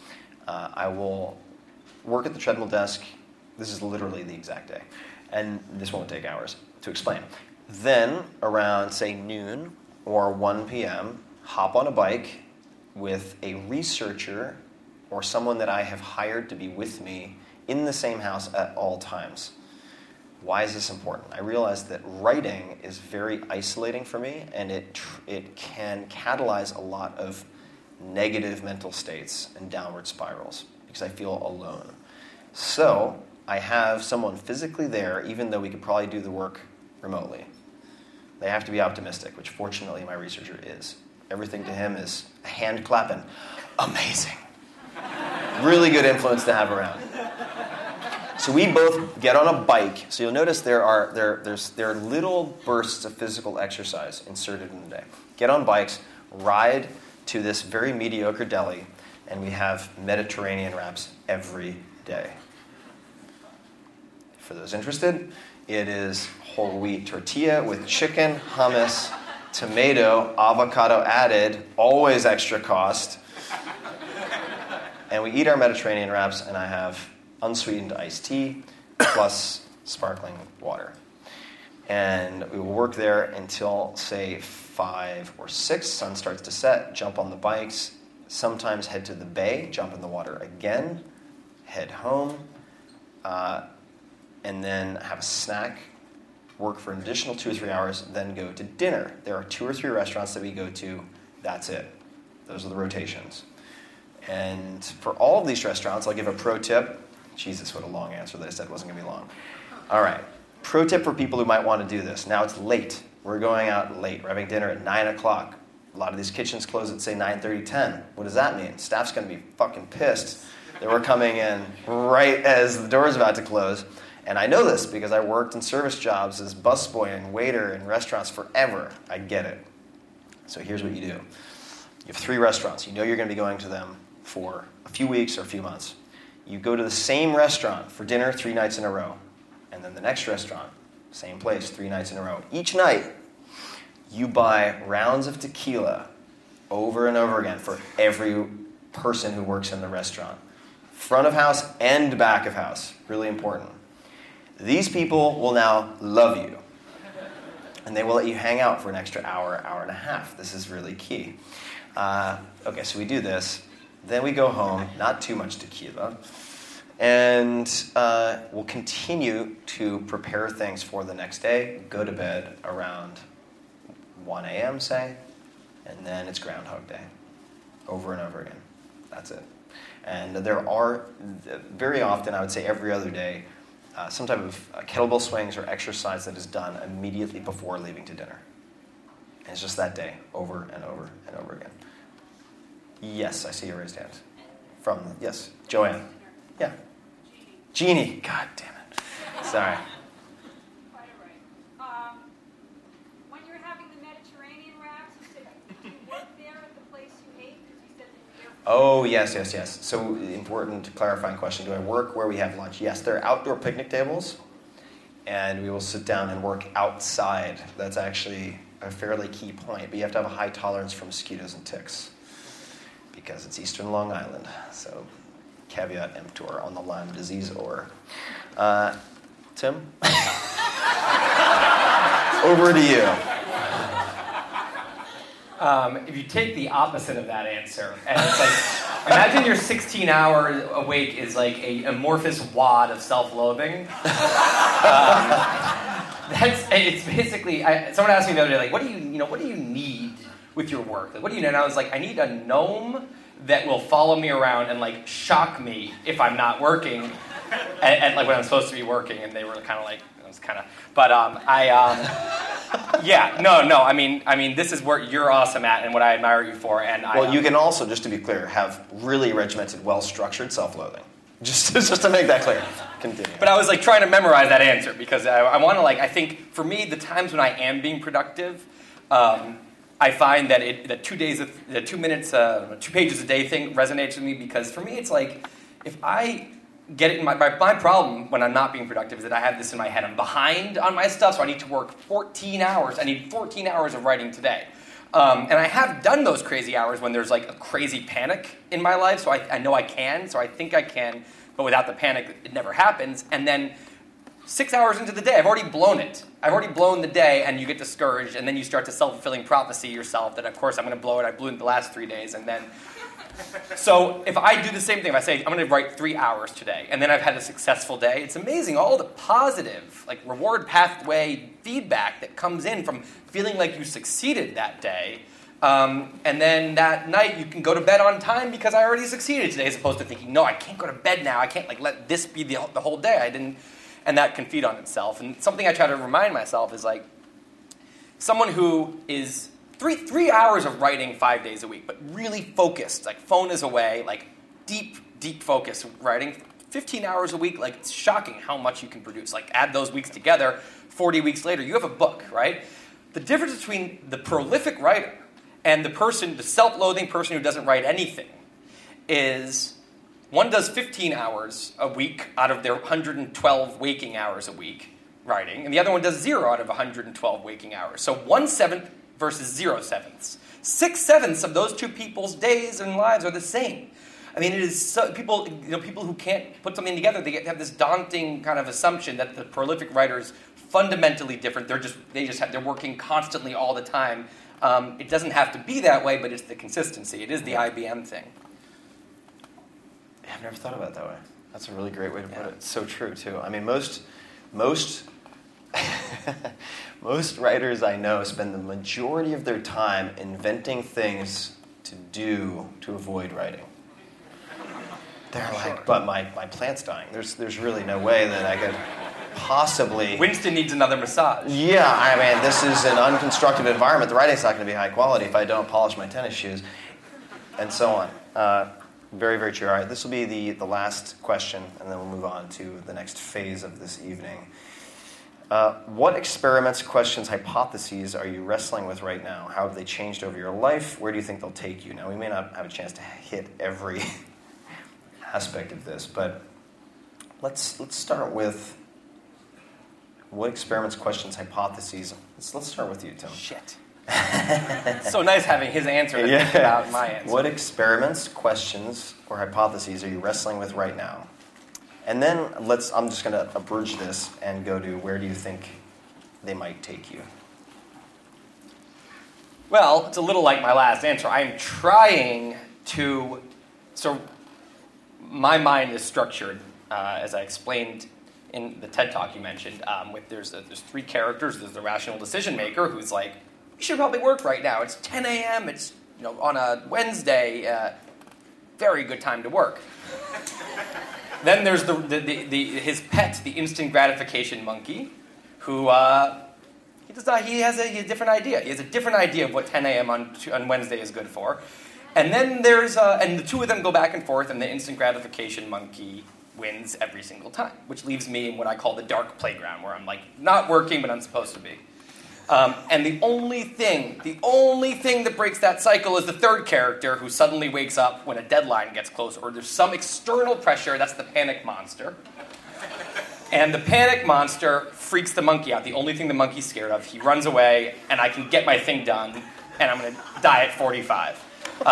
I will work at the treadmill desk. This is literally the exact day. And this won't take hours to explain. Then, around, say, noon or 1 p.m., hop on a bike with a researcher or someone that I have hired to be with me in the same house at all times. Why is this important? I realize that writing is very isolating for me, and it can catalyze a lot of negative mental states and downward spirals because I feel alone. So I have someone physically there, even though we could probably do the work remotely. They have to be optimistic, which fortunately my researcher is. Everything to him is a hand clapping. Amazing. Really good influence to have around. So we both get on a bike. So you'll notice there are little bursts of physical exercise inserted in the day. Get on bikes, ride to this very mediocre deli, and we have Mediterranean wraps every day. For those interested, it is whole wheat tortilla with chicken, hummus, tomato, avocado added, always extra cost. And we eat our Mediterranean wraps, and I have unsweetened iced tea plus sparkling water. And we will work there until, say, 5 or 6. Sun starts to set, jump on the bikes, sometimes head to the bay, jump in the water again, head home, and then have a snack, work for an additional 2 or 3 hours, then go to dinner. There are 2 or 3 restaurants that we go to. That's it. Those are the rotations. And for all of these restaurants, I'll give a pro tip. Jesus, what a long answer that I said wasn't going to be long. All right. Pro tip for people who might want to do this. Now it's late. We're going out late. We're having dinner at 9 o'clock. A lot of these kitchens close at, say, 9:30, 10. What does that mean? Staff's going to be fucking pissed that we're coming in right as the door's about to close. And I know this because I worked in service jobs as busboy and waiter in restaurants forever. I get it. So here's what you do. You have 3 restaurants. You know you're going to be going to them for a few weeks or a few months. You go to the same restaurant for dinner 3 nights in a row. And then the next restaurant, same place, 3 nights in a row. Each night, you buy rounds of tequila over and over again for every person who works in the restaurant. Front of house and back of house. Really important. These people will now love you. And they will let you hang out for an extra hour, hour and a half. This is really key. Okay, so we do this. Then we go home, not too much tequila. And we'll continue to prepare things for the next day. Go to bed around 1 a.m., say. And then it's Groundhog Day. Over and over again. That's it. And there are, very often, I would say every other day, some type of kettlebell swings or exercise that is done immediately before leaving to dinner. And it's just that day, over and over and over again. Yes, I see your raised hand. Yes, Joanne. Yeah. Jeannie. God damn it. Sorry. Quite all right. When you're having the Mediterranean wraps, you said you work there at the place you ate because you said that you're... Oh, yes. So important clarifying question. Do I work where we have lunch? Yes, there are outdoor picnic tables, and we will sit down and work outside. That's actually a fairly key point, but you have to have a high tolerance for mosquitoes and ticks because it's Eastern Long Island. So caveat emptor on the Lyme disease or. Tim? Over to you. If you take the opposite of that answer, and it's like, imagine your 16 hours awake is like a amorphous wad of self-loathing. It's basically. Someone asked me the other day, like, what do you need with your work? Like, what do you know? And I was like, I need a gnome that will follow me around and like shock me if I'm not working, and like when I'm supposed to be working. And they were kind of like, it was kind of, but yeah, no. I mean, this is where you're awesome at, and what I admire you for. And you can also, just to be clear, have really regimented, well-structured self-loathing. Just to make that clear. Continue. But I was like trying to memorize that answer because I want to I think for me the times when I am being productive, I find that the 2 pages a day thing resonates with me because for me it's like if I get it in my problem when I'm not being productive is that I have this in my head. I'm behind on my stuff, so I need to work 14 hours. I need 14 hours of writing today. And I have done those crazy hours when there's like a crazy panic in my life, so I know I can, so I think I can, but without the panic, it never happens. And then 6 hours into the day, I've already blown it. I've already blown the day, and you get discouraged, and then you start to self-fulfilling prophecy yourself that, of course, I'm going to blow it. I blew it the last 3 days, and then... So if I do the same thing, if I say, I'm going to write 3 hours today, and then I've had a successful day, it's amazing all the positive, like reward pathway feedback that comes in from feeling like you succeeded that day. And then that night you can go to bed on time because I already succeeded today, as opposed to thinking, no, I can't go to bed now. I can't let this be the whole day. I didn't, and that can feed on itself. And something I try to remind myself is like someone who is 3 hours of writing 5 days a week, but really focused, like phone is away, like deep focus writing. 15 hours a week, like it's shocking how much you can produce. Like add those weeks together, 40 weeks later, you have a book, right? The difference between the prolific writer and the self-loathing person who doesn't write anything is one does 15 hours a week out of their 112 waking hours a week writing, and the other one does 0 out of 112 waking hours. So 1/7 versus 0/7. 6/7 of those two people's days and lives are the same. I mean, it is people who can't put something together, they have this daunting kind of assumption that the prolific writer is fundamentally different. They're working constantly all the time. It doesn't have to be that way, but it's the consistency. It is the IBM thing. I've never thought about it that way. That's a really great way to put it. It's so true too. I mean, most most writers I know spend the majority of their time inventing things to do to avoid writing. They're like, but my plant's dying. There's really no way that I could possibly... Winston needs another massage. Yeah, I mean, this is an unconstructed environment. The writing's not going to be high quality if I don't polish my tennis shoes, and so on. Very, very true. All right, this will be the last question, and then we'll move on to the next phase of this evening. What experiments, questions, hypotheses are you wrestling with right now? How have they changed over your life? Where do you think they'll take you? Now, we may not have a chance to hit every aspect of this, but let's start with what experiments, questions, hypotheses. Let's start with you, Tim. Shit. So nice having his answer to think about my answer. What experiments, questions, or hypotheses are you wrestling with right now? And then I'm just going to abridge this and go to where do you think they might take you? Well, it's a little like my last answer. I'm trying to... So my mind is structured, as I explained in the TED Talk you mentioned. There's 3 characters. There's the rational decision maker who's like, you should probably work right now. It's 10 a.m. It's on a Wednesday. Very good time to work. Then there's his pet, the instant gratification monkey, who he has a different idea. He has a different idea of what 10 a.m. on Wednesday is good for. And then there's and the two of them go back and forth, and the instant gratification monkey wins every single time, which leaves me in what I call the dark playground, where I'm like not working, but I'm supposed to be. And the only thing that breaks that cycle is the third character who suddenly wakes up when a deadline gets close, or there's some external pressure. That's the panic monster. And the panic monster freaks the monkey out. The only thing the monkey's scared of. He runs away, and I can get my thing done, and I'm going to die at 45.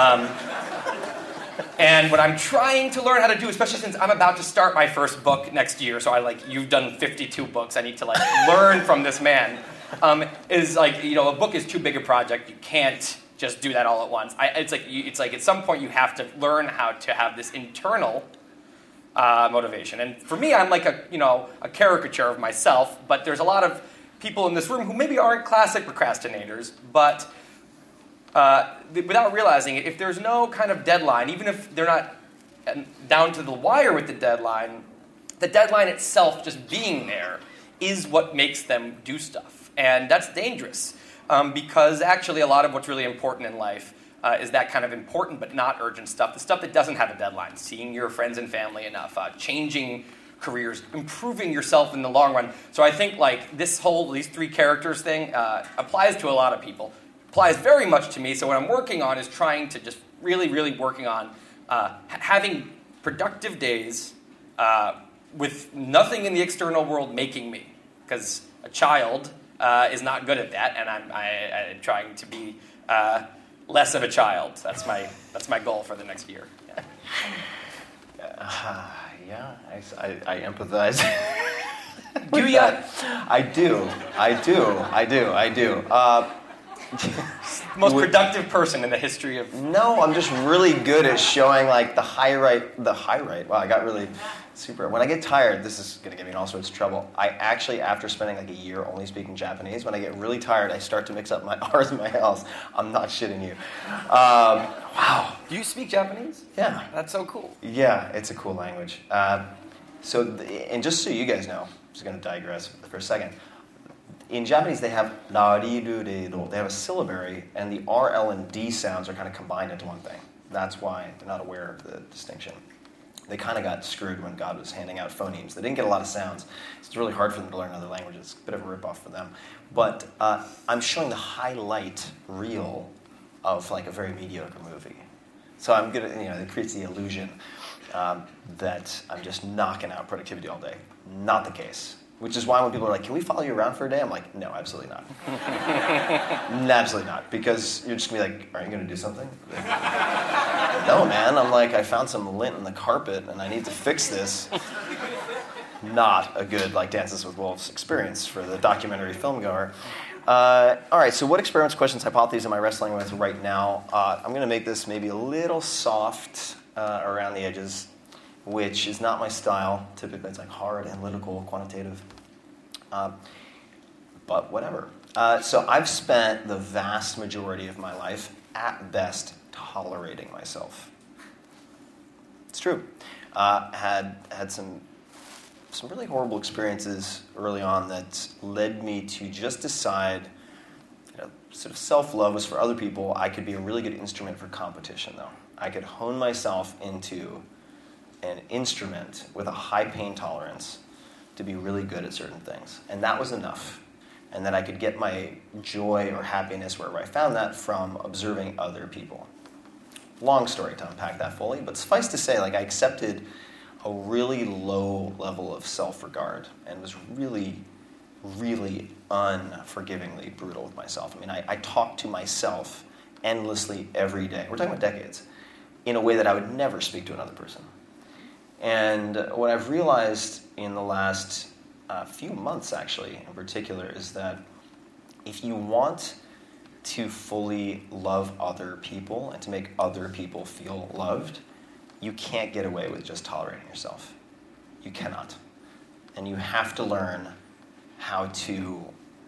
And what I'm trying to learn how to do, especially since I'm about to start my first book next year, so you've done 52 books, I need to learn from this man. Is a book is too big a project. You can't just do that all at once. It's like at some point you have to learn how to have this internal motivation. And for me, I'm like a caricature of myself. But there's a lot of people in this room who maybe aren't classic procrastinators, but without realizing it, if there's no kind of deadline, even if they're not down to the wire with the deadline itself, just being there, is what makes them do stuff. And that's dangerous because actually a lot of what's really important in life is that kind of important but not urgent stuff, the stuff that doesn't have a deadline, seeing your friends and family enough, changing careers, improving yourself in the long run. So I think these 3 characters thing applies to a lot of people, applies very much to me. So what I'm working on is trying to just really, really working on having productive days with nothing in the external world making me, because a child is not good at that, and I'm trying to be less of a child. That's my goal for the next year. Yeah, I empathize. Do ya? I do. Most productive person in the history of... No, I'm just really good at showing the high right. Wow, I got really super... When I get tired, this is going to get me in all sorts of trouble. I actually, after spending a year only speaking Japanese, when I get really tired, I start to mix up my R's and my L's. I'm not shitting you. Wow. Do you speak Japanese? Yeah. That's so cool. Yeah, it's a cool language. And just so you guys know, I'm just going to digress for a second. In Japanese, they have nariru-re-ro. They have a syllabary, and the R, L, and D sounds are kind of combined into one thing. That's why they're not aware of the distinction. They kind of got screwed when God was handing out phonemes. They didn't get a lot of sounds. It's really hard for them to learn other languages. It's a bit of a ripoff for them. But I'm showing the highlight reel of a very mediocre movie. So I'm good at, it creates the illusion that I'm just knocking out productivity all day. Not the case. Which is why when people are like, can we follow you around for a day? I'm like, no, absolutely not. Absolutely not. Because you're just going to be like, are you going to do something? No, man. I'm like, I found some lint in the carpet and I need to fix this. Not a good Dances with Wolves experience for the documentary filmgoer. All right, so what experiments, questions, hypotheses am I wrestling with right now? I'm going to make this maybe a little soft around the edges, which is not my style. Typically, it's hard, analytical, quantitative. But whatever. So I've spent the vast majority of my life, at best, tolerating myself. It's true. had some really horrible experiences early on that led me to just decide, sort of self-love was for other people. I could be a really good instrument for competition, though. I could hone myself into an instrument with a high pain tolerance to be really good at certain things. And that was enough. And that I could get my joy or happiness wherever I found that from observing other people. Long story to unpack that fully, but suffice to say, I accepted a really low level of self-regard and was really, really unforgivingly brutal with myself. I mean, I talked to myself endlessly every day. We're talking about decades, in a way that I would never speak to another person. And what I've realized in the last few months, actually, in particular, is that if you want to fully love other people and to make other people feel loved, you can't get away with just tolerating yourself. You cannot. And you have to learn how to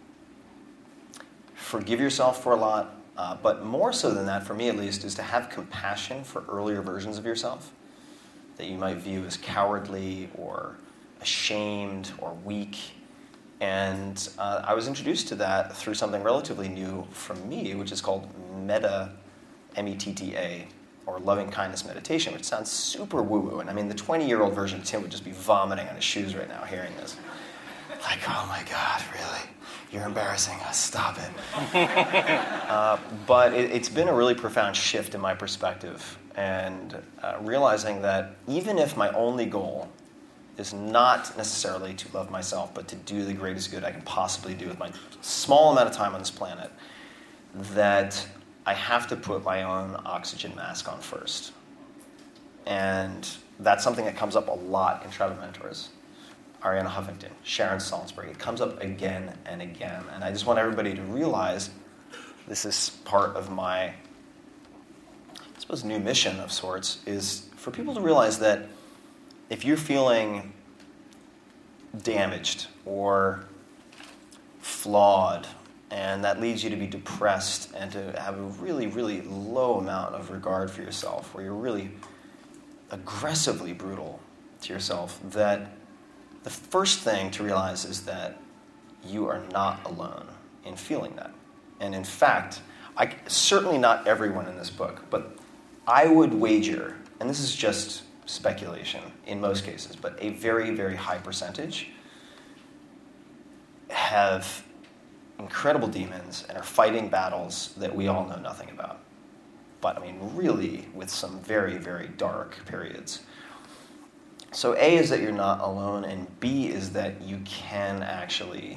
forgive yourself for a lot, but more so than that, for me at least, is to have compassion for earlier versions of yourself that you might view as cowardly or ashamed or weak. And I was introduced to that through something relatively new from me, which is called Metta, M-E-T-T-A, or loving kindness meditation, which sounds super woo-woo. And I mean, the 20-year-old version of Tim would just be vomiting on his shoes right now hearing this. Like, oh my God, really? You're embarrassing us. Stop it. But it's been a really profound shift in my perspective, and realizing that even if my only goal is not necessarily to love myself, but to do the greatest good I can possibly do with my small amount of time on this planet, that I have to put my own oxygen mask on first. And that's something that comes up a lot in Travel Mentors. Arianna Huffington, Sharon Salzberg. It comes up again and again. And I just want everybody to realize this is part of my, I suppose, new mission of sorts, is for people to realize that if you're feeling damaged or flawed, and that leads you to be depressed and to have a really, really low amount of regard for yourself, where you're really aggressively brutal to yourself, that the first thing to realize is that you are not alone in feeling that. And in fact, certainly not everyone in this book, but I would wager, and this is just speculation in most cases, but a very, very high percentage have incredible demons and are fighting battles that we all know nothing about. But I mean, really, with some very, very dark periods. So A is that you're not alone, and B is that you can actually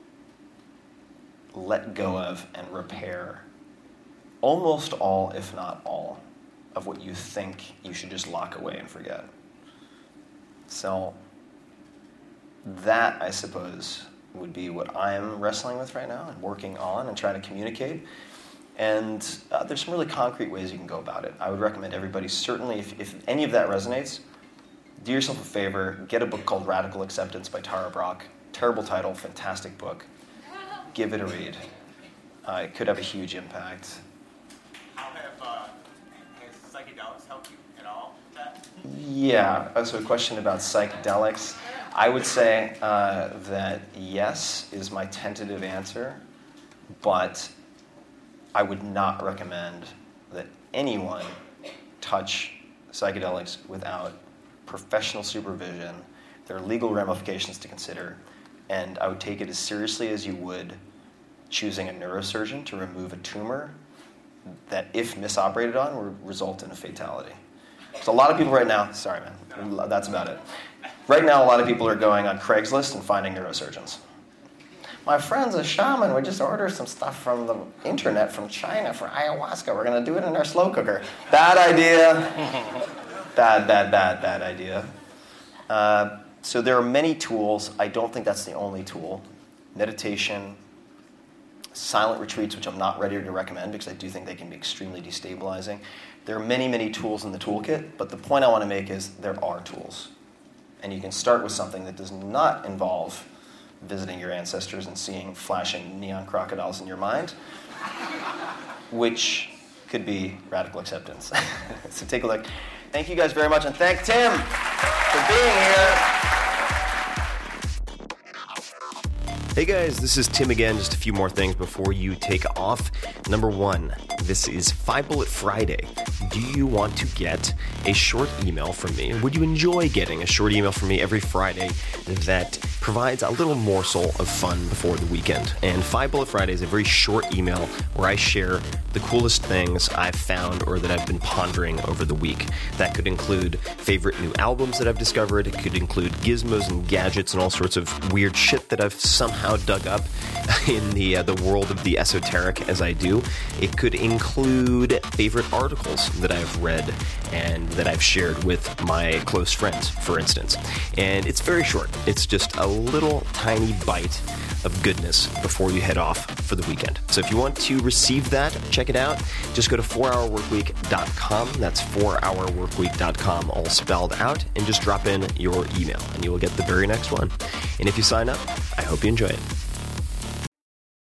let go of and repair almost all, if not all, of what you think you should just lock away and forget. So that, I suppose, would be what I'm wrestling with right now and working on and trying to communicate. And there's some really concrete ways you can go about it. I would recommend everybody, certainly, if any of that resonates, do yourself a favor, get a book called Radical Acceptance by Tara Brach. Terrible title, fantastic book. Give it a read. It could have a huge impact. How have psychedelics helped you at all with that? Yeah, so a question about psychedelics. I would say that yes is my tentative answer, but I would not recommend that anyone touch psychedelics without professional supervision. There are legal ramifications to consider, and I would take it as seriously as you would choosing a neurosurgeon to remove a tumor that, if misoperated on, would result in a fatality. So a lot of people right now, sorry man, that's about it. Right now, a lot of people are going on Craigslist and finding neurosurgeons. My friend's a shaman. We just ordered some stuff from the internet from China for ayahuasca. We're going to do it in our slow cooker. Bad idea. Bad idea. So there are many tools. I don't think that's the only tool. Meditation, silent retreats, which I'm not ready to recommend because I do think they can be extremely destabilizing. There are many, many tools in the toolkit, but the point I want to make is there are tools. And you can start with something that does not involve visiting your ancestors and seeing flashing neon crocodiles in your mind, which could be Radical Acceptance. So take a look. Thank you guys very much, and thank Tim. for being here. Hey guys, this is Tim again. Just a few more things before you take off. Number one, this is 5 Bullet Friday. Do you want to get a short email from me? Would you enjoy getting a short email from me every Friday that provides a little morsel of fun before the weekend? And 5 Bullet Friday is a very short email where I share the coolest things I've found or that I've been pondering over the week. That could include favorite new albums that I've discovered. It could include gizmos and gadgets and all sorts of weird shit that I've somehow dug up in the world of the esoteric as I do. It could include favorite articles that I've read and that I've shared with my close friends, for instance. And it's very short. It's just a little tiny bite of goodness before you head off for the weekend. So if you want to receive that, check it out. Just go to 4hourworkweek.com. That's 4hourworkweek.com, all spelled out, and just drop in your email, and you will get the very next one. And if you sign up, I hope you enjoy it.